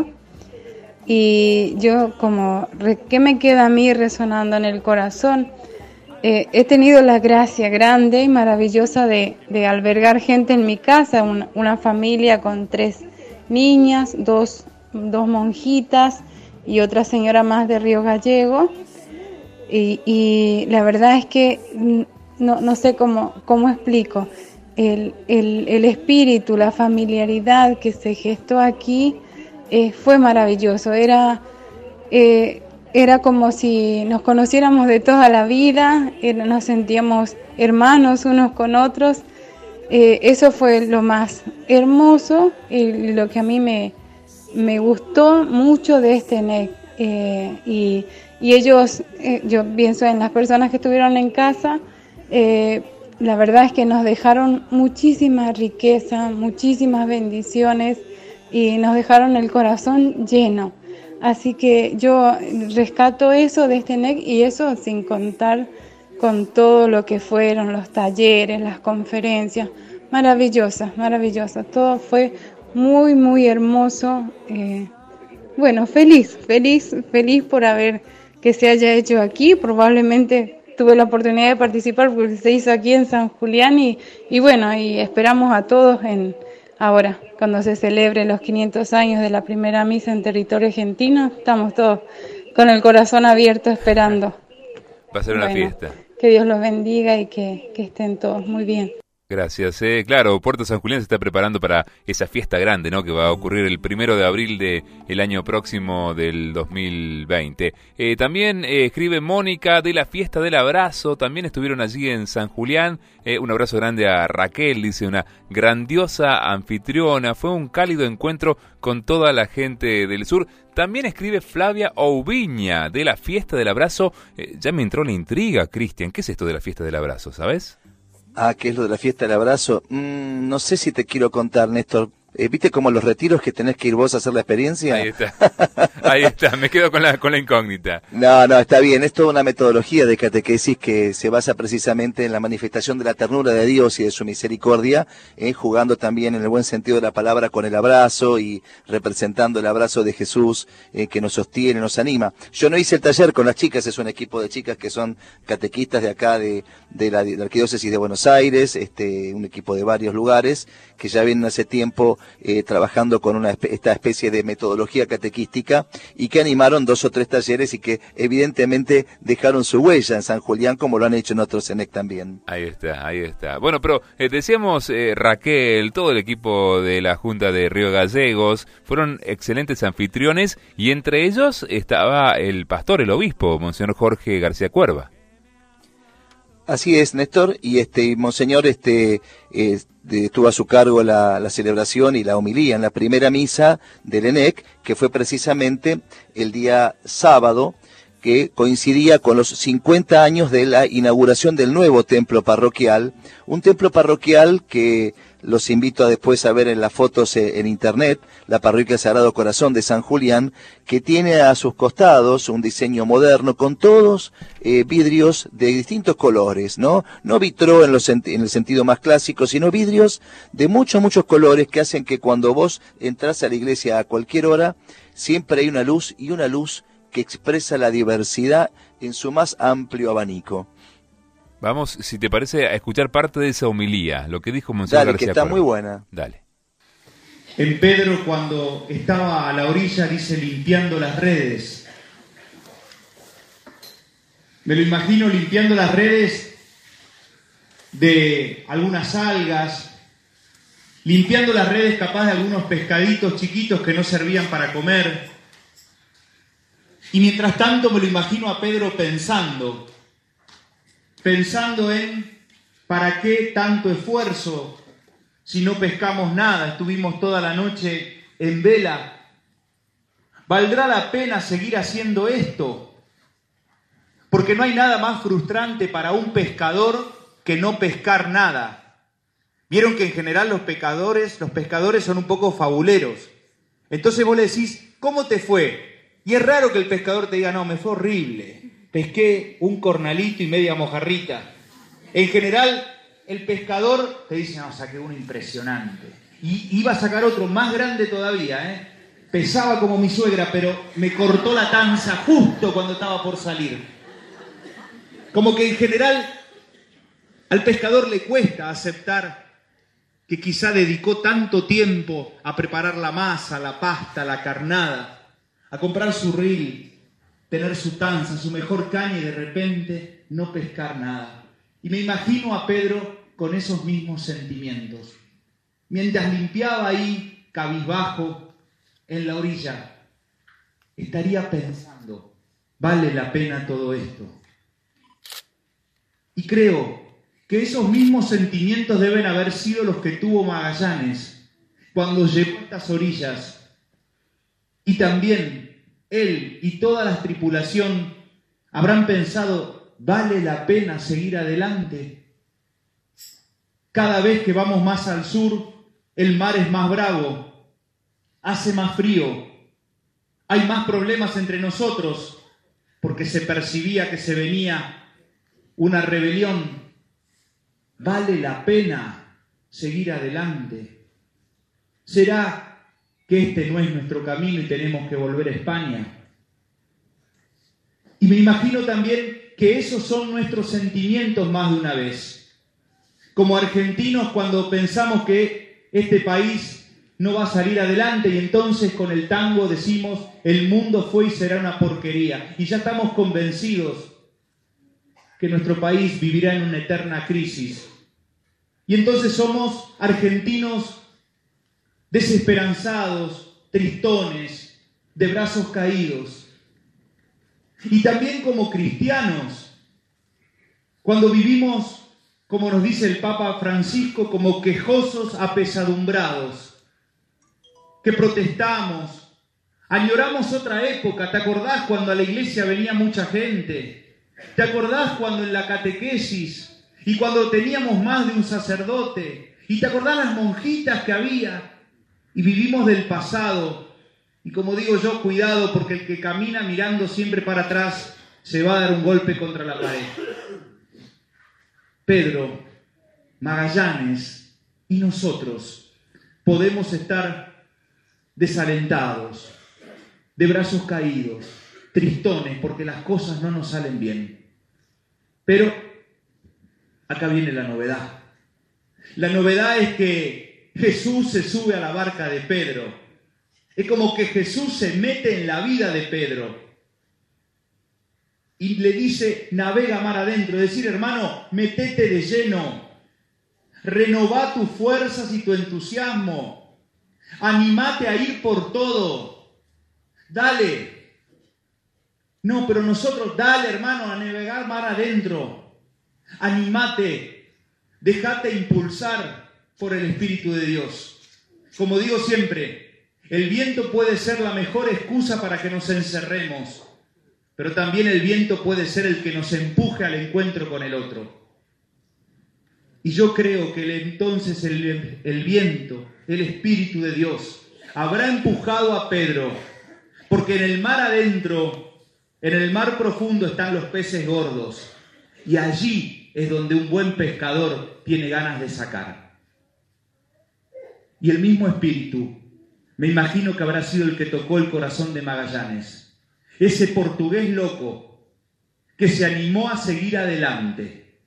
Y yo como, ¿qué me queda a mí resonando en el corazón? Eh, he tenido la gracia grande y maravillosa de, de albergar gente en mi casa, una, una familia con tres niñas, dos, dos monjitas y otra señora más de Río Gallego. Y, y la verdad es que no, no sé cómo, cómo explico. El, el, el espíritu, la familiaridad que se gestó aquí eh, fue maravilloso. Era, eh, era como si nos conociéramos de toda la vida, era, nos sentíamos hermanos unos con otros. Eh, eso fue lo más hermoso y lo que a mí me, me gustó mucho de este N E C. Eh, y Y ellos, eh, yo pienso en las personas que estuvieron en casa, eh, la verdad es que nos dejaron muchísima riqueza, muchísimas bendiciones y nos dejaron el corazón lleno. Así que yo rescato eso de este N E C y eso sin contar con todo lo que fueron los talleres, las conferencias, maravillosas, maravillosas. Todo fue muy, muy hermoso. Eh, bueno, feliz, feliz, feliz por haber que se haya hecho aquí. Probablemente tuve la oportunidad de participar porque se hizo aquí en San Julián y, y bueno, y esperamos a todos en ahora, cuando se celebre los quinientos años de la primera misa en territorio argentino, estamos todos con el corazón abierto esperando. Va a ser una bueno, fiesta. Que Dios los bendiga y que, que estén todos muy bien. Gracias. Eh, claro, Puerto San Julián se está preparando para esa fiesta grande, ¿no? Que va a ocurrir el primero de abril de el año próximo del dos mil veinte. Eh, también eh, escribe Mónica de la fiesta del abrazo. También estuvieron allí en San Julián. Eh, un abrazo grande a Raquel, dice, una grandiosa anfitriona. Fue un cálido encuentro con toda la gente del sur. También escribe Flavia Oubiña de la fiesta del abrazo. Eh, ya me entró la intriga, Cristian. ¿Qué es esto de la fiesta del abrazo, sabes? Ah, ¿qué es lo de la fiesta del abrazo? Mm, no sé si te quiero contar, Néstor. Eh, ¿Viste como los retiros que tenés que ir vos a hacer la experiencia? Ahí está, ahí está, me quedo con la, con la incógnita. No, no, está bien, es toda una metodología de catequesis que se basa precisamente en la manifestación de la ternura de Dios y de su misericordia, eh, jugando también en el buen sentido de la palabra con el abrazo y representando el abrazo de Jesús eh, que nos sostiene, nos anima. Yo no hice el taller con las chicas, es un equipo de chicas que son catequistas de acá, de, de, la, de la Arquidiócesis de Buenos Aires, este, un equipo de varios lugares, que ya vienen hace tiempo Eh, trabajando con una esta especie de metodología catequística y que animaron dos o tres talleres y que evidentemente dejaron su huella en San Julián como lo han hecho en otros N E C también. Ahí está, ahí está. Bueno, pero eh, decíamos eh, Raquel, todo el equipo de la Junta de Río Gallegos fueron excelentes anfitriones y entre ellos estaba el pastor, el obispo, Monseñor Jorge García Cuerva. Así es, Néstor, y este Monseñor este eh, de, tuvo a su cargo la, la celebración y la homilía en la primera misa del N E C, que fue precisamente el día sábado, que coincidía con los cincuenta años de la inauguración del nuevo templo parroquial, un templo parroquial que los invito a después a ver en las fotos eh, en internet, la parroquia Sagrado Corazón de San Julián, que tiene a sus costados un diseño moderno con todos eh, vidrios de distintos colores, ¿no? No vitró en, los, en el sentido más clásico, sino vidrios de muchos, muchos colores que hacen que cuando vos entras a la iglesia a cualquier hora, siempre hay una luz y una luz que expresa la diversidad en su más amplio abanico. Vamos, si te parece, a escuchar parte de esa homilía, lo que dijo Monseñor Dale, García que está Corona. muy buena. Dale. En Pedro, cuando estaba a la orilla, dice, limpiando las redes. Me lo imagino limpiando las redes de algunas algas, limpiando las redes capaz de algunos pescaditos chiquitos que no servían para comer. Y mientras tanto me lo imagino a Pedro pensando, pensando en ¿para qué tanto esfuerzo si no pescamos nada? Estuvimos toda la noche en vela. ¿Valdrá la pena seguir haciendo esto? Porque no hay nada más frustrante para un pescador que no pescar nada. Vieron que en general los pescadores, los pescadores son un poco fabuleros. Entonces vos le decís, ¿cómo te fue? Y es raro que el pescador te diga, no, me fue horrible. Pesqué un cornalito y media mojarrita. En general, el pescador te dice, no, saqué uno impresionante. Y iba a sacar otro más grande todavía, ¿eh? Pesaba como mi suegra, pero me cortó la tanza justo cuando estaba por salir. Como que en general al pescador le cuesta aceptar que quizá dedicó tanto tiempo a preparar la masa, la pasta, la carnada, a comprar su reel, tener su tanza, su mejor caña y de repente no pescar nada. Y me imagino a Pedro con esos mismos sentimientos. Mientras limpiaba ahí, cabizbajo, en la orilla, estaría pensando, ¿vale la pena todo esto? Y creo que esos mismos sentimientos deben haber sido los que tuvo Magallanes cuando llegó a estas orillas. Y también él y toda la tripulación habrán pensado, ¿vale la pena seguir adelante? Cada vez que vamos más al sur, el mar es más bravo, hace más frío, hay más problemas entre nosotros, porque se percibía que se venía una rebelión. ¿Vale la pena seguir adelante? ¿Será que este no es nuestro camino y tenemos que volver a España? Y me imagino también que esos son nuestros sentimientos más de una vez. Como argentinos, cuando pensamos que este país no va a salir adelante y entonces con el tango decimos el mundo fue y será una porquería. Y ya estamos convencidos que nuestro país vivirá en una eterna crisis. Y entonces somos argentinos desesperanzados, tristones, de brazos caídos. Y también como cristianos, cuando vivimos, como nos dice el Papa Francisco, como quejosos apesadumbrados, que protestamos, añoramos otra época. ¿Te acordás cuando a la iglesia venía mucha gente? ¿Te acordás cuando en la catequesis y cuando teníamos más de un sacerdote? ¿Y te acordás las monjitas que había? Y vivimos del pasado. Y como digo yo, cuidado, porque el que camina mirando siempre para atrás se va a dar un golpe contra la pared. Pedro, Magallanes y nosotros podemos estar desalentados, de brazos caídos, tristones, porque las cosas no nos salen bien. Pero acá viene la novedad. La novedad es que Jesús se sube a la barca de Pedro. Es como que Jesús se mete en la vida de Pedro y le dice, navega mar adentro. Es decir, hermano, metete de lleno. Renová tus fuerzas y tu entusiasmo. Animate a ir por todo. Dale. No, pero nosotros, dale, hermano, a navegar mar adentro. Animate. Déjate impulsar por el Espíritu de Dios. Como digo siempre, el viento puede ser la mejor excusa para que nos encerremos, pero también el viento puede ser el que nos empuje al encuentro con el otro. Y yo creo que el, entonces el, el viento, el Espíritu de Dios, habrá empujado a Pedro, porque en el mar adentro, en el mar profundo están los peces gordos, y allí es donde un buen pescador tiene ganas de sacar. Y el mismo Espíritu, me imagino que habrá sido el que tocó el corazón de Magallanes, ese portugués loco que se animó a seguir adelante,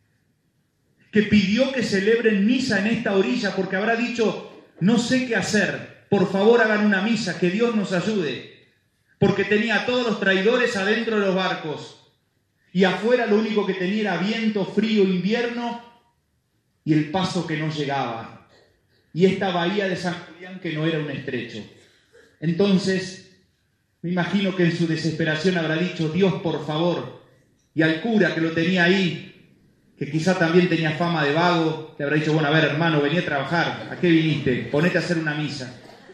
que pidió que celebren misa en esta orilla porque habrá dicho, no sé qué hacer, por favor hagan una misa, que Dios nos ayude, porque tenía a todos los traidores adentro de los barcos y afuera lo único que tenía era viento, frío, invierno y el paso que no llegaba, y esta bahía de San Julián que no era un estrecho. Entonces me imagino que en su desesperación habrá dicho, Dios, por favor, y al cura que lo tenía ahí, que quizá también tenía fama de vago, que habrá dicho, bueno, a ver, hermano, vení a trabajar, ¿a qué viniste? Ponete a hacer una misa.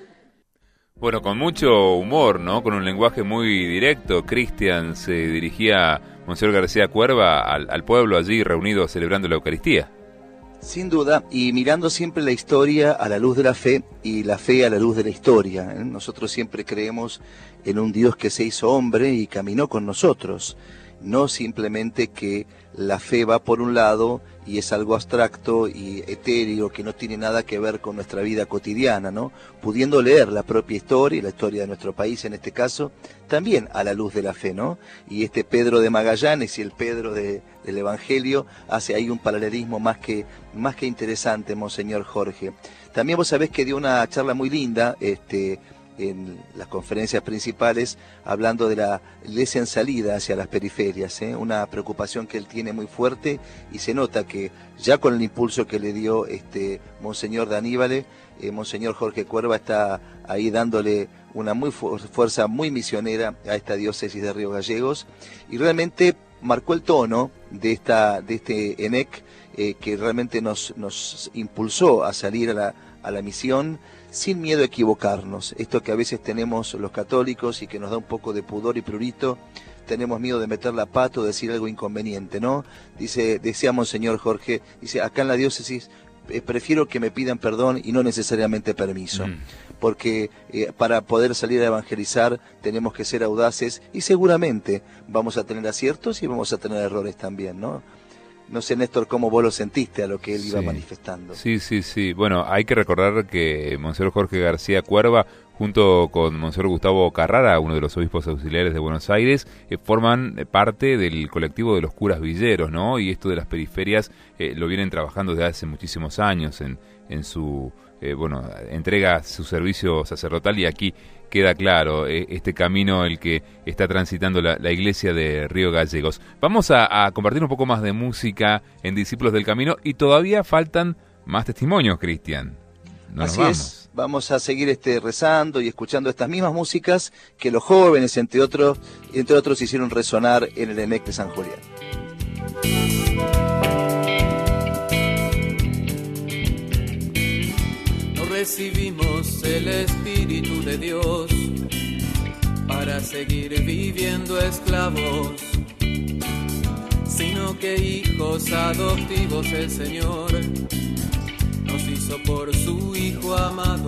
Bueno, con mucho humor, ¿no? Con un lenguaje muy directo, Cristian se dirigía, Monseñor García Cuerva, al, al pueblo allí reunido celebrando la Eucaristía. Sin duda, y mirando siempre la historia a la luz de la fe y la fe a la luz de la historia, ¿eh? Nosotros siempre creemos en un Dios que se hizo hombre y caminó con nosotros. No simplemente que la fe va por un lado y es algo abstracto y etéreo que no tiene nada que ver con nuestra vida cotidiana, ¿no? Pudiendo leer la propia historia y la historia de nuestro país en este caso, también a la luz de la fe, ¿no? Y este Pedro de Magallanes y el Pedro de, del Evangelio hace ahí un paralelismo más que, más que interesante, Monseñor Jorge. También vos sabés que dio una charla muy linda, este... en las conferencias principales, hablando de la iglesia en salida hacia las periferias, ¿eh? Una preocupación que él tiene muy fuerte, y se nota que ya con el impulso que le dio este Monseñor de Aníbale, eh, Monseñor Jorge Cuerva está ahí dándole una muy fu- fuerza muy misionera a esta diócesis de Río Gallegos, y realmente marcó el tono de esta de este E N E C, eh, que realmente nos, nos impulsó a salir a la, a la misión, sin miedo a equivocarnos. Esto que a veces tenemos los católicos y que nos da un poco de pudor y prurito, tenemos miedo de meter la pata o decir algo inconveniente, ¿no? Dice, decía Monseñor Jorge, dice, acá en la diócesis eh, prefiero que me pidan perdón y no necesariamente permiso, mm. porque eh, para poder salir a evangelizar tenemos que ser audaces y seguramente vamos a tener aciertos y vamos a tener errores también, ¿no? No sé, Néstor, cómo vos lo sentiste a lo que él sí. iba manifestando. Sí, sí, sí. Bueno, hay que recordar que Monseñor Jorge García Cuerva, junto con Monseñor Gustavo Carrara, uno de los obispos auxiliares de Buenos Aires, eh, forman parte del colectivo de los curas villeros, ¿no? Y esto de las periferias eh, lo vienen trabajando desde hace muchísimos años en, en su... Eh, bueno, entrega su servicio sacerdotal, y aquí queda claro eh, este camino el que está transitando la, la iglesia de Río Gallegos. Vamos a, a compartir un poco más de música en Discípulos del Camino, y todavía faltan más testimonios, Cristian. No Así nos vamos. es, vamos a seguir este rezando y escuchando estas mismas músicas que los jóvenes, entre otros, entre otros hicieron resonar en el E N E C de San Julián. Recibimos el Espíritu de Dios para seguir viviendo esclavos, sino que hijos adoptivos el Señor nos hizo por su Hijo amado.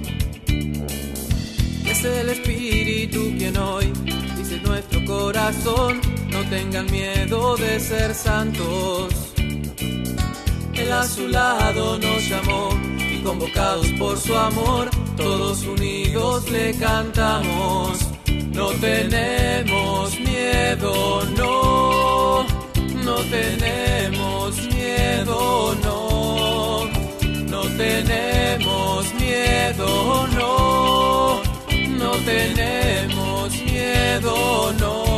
Es el Espíritu quien hoy dice en nuestro corazón, no tengan miedo de ser santos. Él a su lado nos llamó, convocados por su amor, todos unidos le cantamos. No tenemos miedo, no, no tenemos miedo, no, no tenemos miedo, no, no tenemos miedo, no.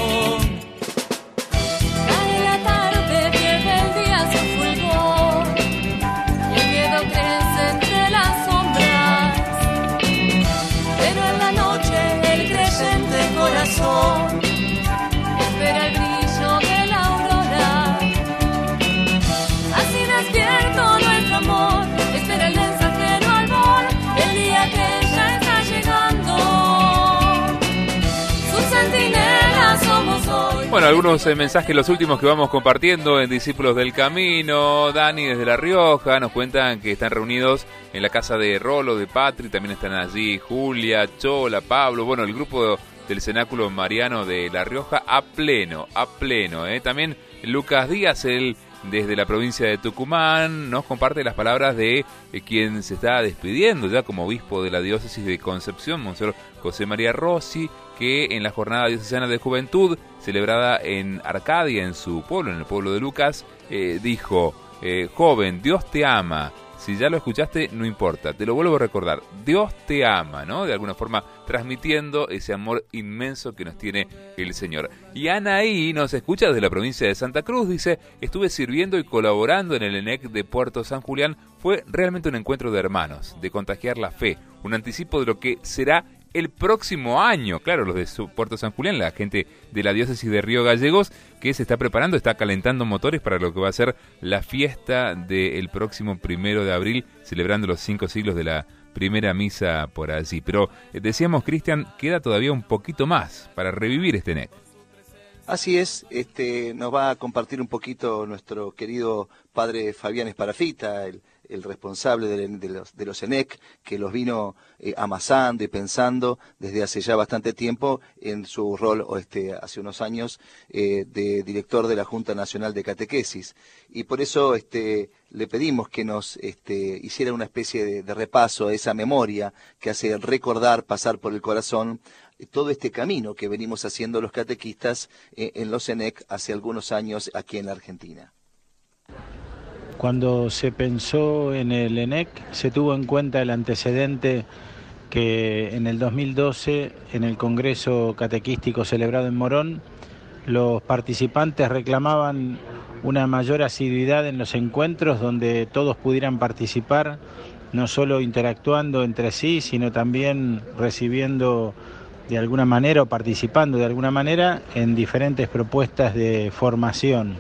Cae la tarde, llega el día sin fulgor, y el miedo crece entre las sombras, pero en la noche el creyente corazón espera el brillo de la aurora. Así despierto nuestro amor, espera el mensajero albor, el día que ya está llegando. Sus sentinelas Bueno, algunos eh, mensajes, los últimos que vamos compartiendo en Discípulos del Camino. Dani desde La Rioja nos cuentan que están reunidos en la casa de Rolo, de Patri, también están allí Julia, Chola, Pablo, bueno, el grupo del Cenáculo Mariano de La Rioja a pleno, a pleno. ¿eh? También Lucas Díaz, él desde la provincia de Tucumán, nos comparte las palabras de eh, quien se está despidiendo ya como obispo de la diócesis de Concepción, Monseñor José María Rossi, que en la jornada diocesana de juventud celebrada en Arcadia, en su pueblo, en el pueblo de Lucas, eh, dijo, eh, joven, Dios te ama. Si ya lo escuchaste, no importa, te lo vuelvo a recordar, Dios te ama, ¿no? De alguna forma transmitiendo ese amor inmenso que nos tiene el Señor. Y Anaí nos escucha desde la provincia de Santa Cruz, dice, estuve sirviendo y colaborando en el ENEC de Puerto San Julián, fue realmente un encuentro de hermanos, de contagiar la fe, un anticipo de lo que será el próximo año. Claro, los de Puerto San Julián, la gente de la diócesis de Río Gallegos, que se está preparando, está calentando motores para lo que va a ser la fiesta del próximo primero de abril, celebrando los cinco siglos de la primera misa por allí. Pero eh, decíamos, Cristian, queda todavía un poquito más para revivir este ENEC. Así es, este, nos va a compartir un poquito nuestro querido padre Fabián Esparafita, el, el responsable de, de, los, de los ENEC, que los vino eh, amasando y pensando desde hace ya bastante tiempo en su rol, este, hace unos años, eh, de director de la Junta Nacional de Catequesis. Y por eso este, le pedimos que nos este, hiciera una especie de, de repaso a esa memoria que hace recordar, pasar por el corazón, todo este camino que venimos haciendo los catequistas eh, en los ENEC hace algunos años aquí en la Argentina. Cuando se pensó en el ENEC, se tuvo en cuenta el antecedente que en el dos mil doce, en el Congreso Catequístico celebrado en Morón, los participantes reclamaban una mayor asiduidad en los encuentros donde todos pudieran participar, no solo interactuando entre sí, sino también recibiendo de alguna manera o participando de alguna manera en diferentes propuestas de formación.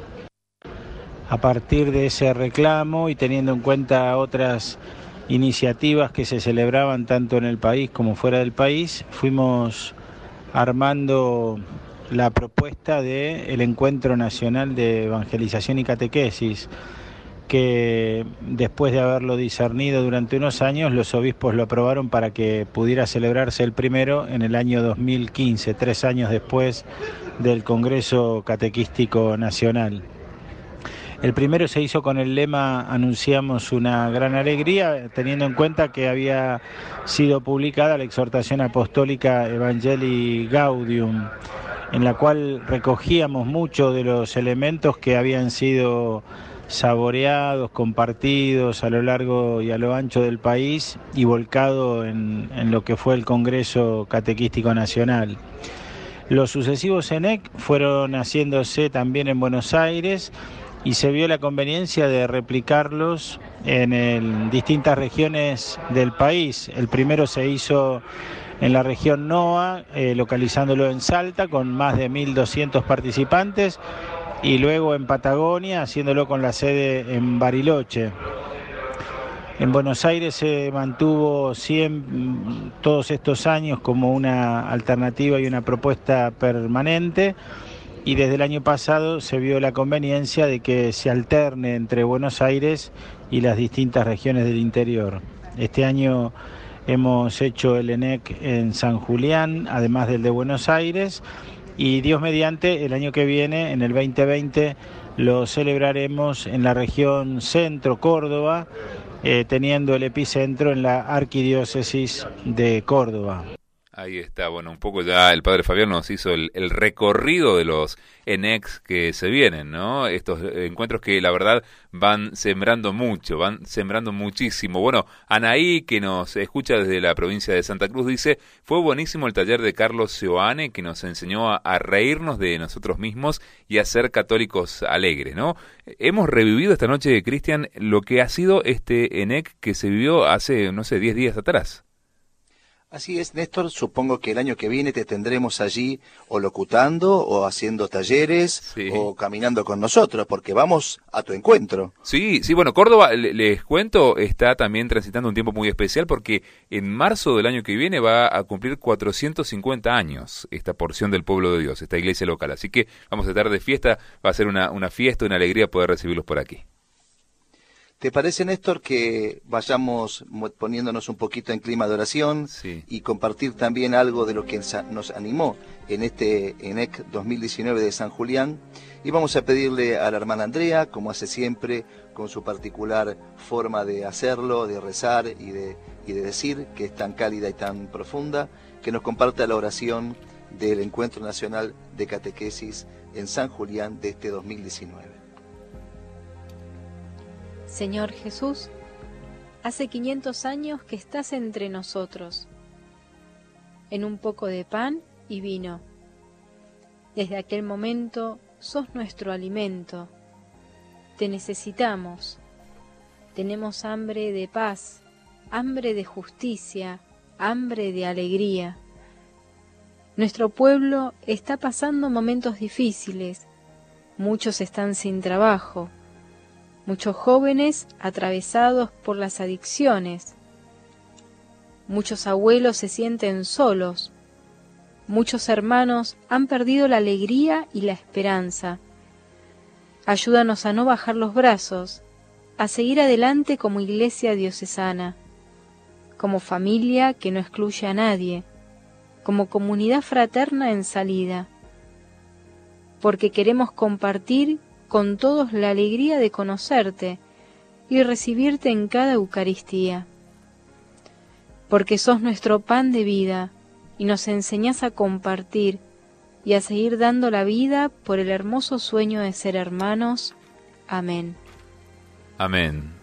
A partir de ese reclamo y teniendo en cuenta otras iniciativas que se celebraban tanto en el país como fuera del país, fuimos armando la propuesta del Encuentro Nacional de Evangelización y Catequesis, que después de haberlo discernido durante unos años, los obispos lo aprobaron para que pudiera celebrarse el primero en el año dos mil quince, tres años después del Congreso Catequístico Nacional. El primero se hizo con el lema "Anunciamos una gran alegría", teniendo en cuenta que había sido publicada la exhortación apostólica Evangelii Gaudium, en la cual recogíamos muchos de los elementos que habían sido saboreados, compartidos a lo largo y a lo ancho del país y volcado en, en lo que fue el Congreso Catequístico Nacional. Los sucesivos ENEC fueron haciéndose también en Buenos Aires y se vio la conveniencia de replicarlos en el, distintas regiones del país. El primero se hizo en la región NOA, eh, localizándolo en Salta, con más de mil doscientos participantes, y luego en Patagonia, haciéndolo con la sede en Bariloche. En Buenos Aires se mantuvo cien, todos estos años como una alternativa y una propuesta permanente, y desde el año pasado se vio la conveniencia de que se alterne entre Buenos Aires y las distintas regiones del interior. Este año hemos hecho el ENEC en San Julián, además del de Buenos Aires, y Dios mediante, el año que viene, en el veinte veinte, lo celebraremos en la región centro, Córdoba, eh, teniendo el epicentro en la arquidiócesis de Córdoba. Ahí está, bueno, un poco ya el padre Fabián nos hizo el, el recorrido de los ENECs que se vienen, ¿no? Estos encuentros que la verdad van sembrando mucho, van sembrando muchísimo. Bueno, Anaí, que nos escucha desde la provincia de Santa Cruz, dice, fue buenísimo el taller de Carlos Seoane, que nos enseñó a, a reírnos de nosotros mismos y a ser católicos alegres, ¿no? Hemos revivido esta noche, Cristian, lo que ha sido este ENEC que se vivió hace, no sé, diez días atrás. Así es, Néstor, supongo que el año que viene te tendremos allí o locutando o haciendo talleres sí. o caminando con nosotros, porque vamos a tu encuentro. Sí, sí, bueno, Córdoba, les cuento, está también transitando un tiempo muy especial porque en marzo del año que viene va a cumplir cuatrocientos cincuenta años esta porción del pueblo de Dios, esta iglesia local, así que vamos a estar de fiesta, va a ser una, una fiesta, una alegría poder recibirlos por aquí. ¿Te parece, Néstor, que vayamos poniéndonos un poquito en clima de oración sí. y compartir también algo de lo que nos animó en este E N E C dos mil diecinueve de San Julián? Y vamos a pedirle a la hermana Andrea, como hace siempre, con su particular forma de hacerlo, de rezar y de, y de decir, que es tan cálida y tan profunda, que nos comparta la oración del Encuentro Nacional de Catequesis en San Julián de este dos mil diecinueve. Señor Jesús, hace quinientos años que estás entre nosotros, en un poco de pan y vino. Desde aquel momento sos nuestro alimento. Te necesitamos. Tenemos hambre de paz, hambre de justicia, hambre de alegría. Nuestro pueblo está pasando momentos difíciles. Muchos están sin trabajo. Muchos jóvenes atravesados por las adicciones. Muchos abuelos se sienten solos. Muchos hermanos han perdido la alegría y la esperanza. Ayúdanos a no bajar los brazos, a seguir adelante como iglesia diocesana, como familia que no excluye a nadie, como comunidad fraterna en salida, porque queremos compartir con todos la alegría de conocerte y recibirte en cada Eucaristía, porque sos nuestro pan de vida y nos enseñás a compartir y a seguir dando la vida por el hermoso sueño de ser hermanos. Amén. Amén.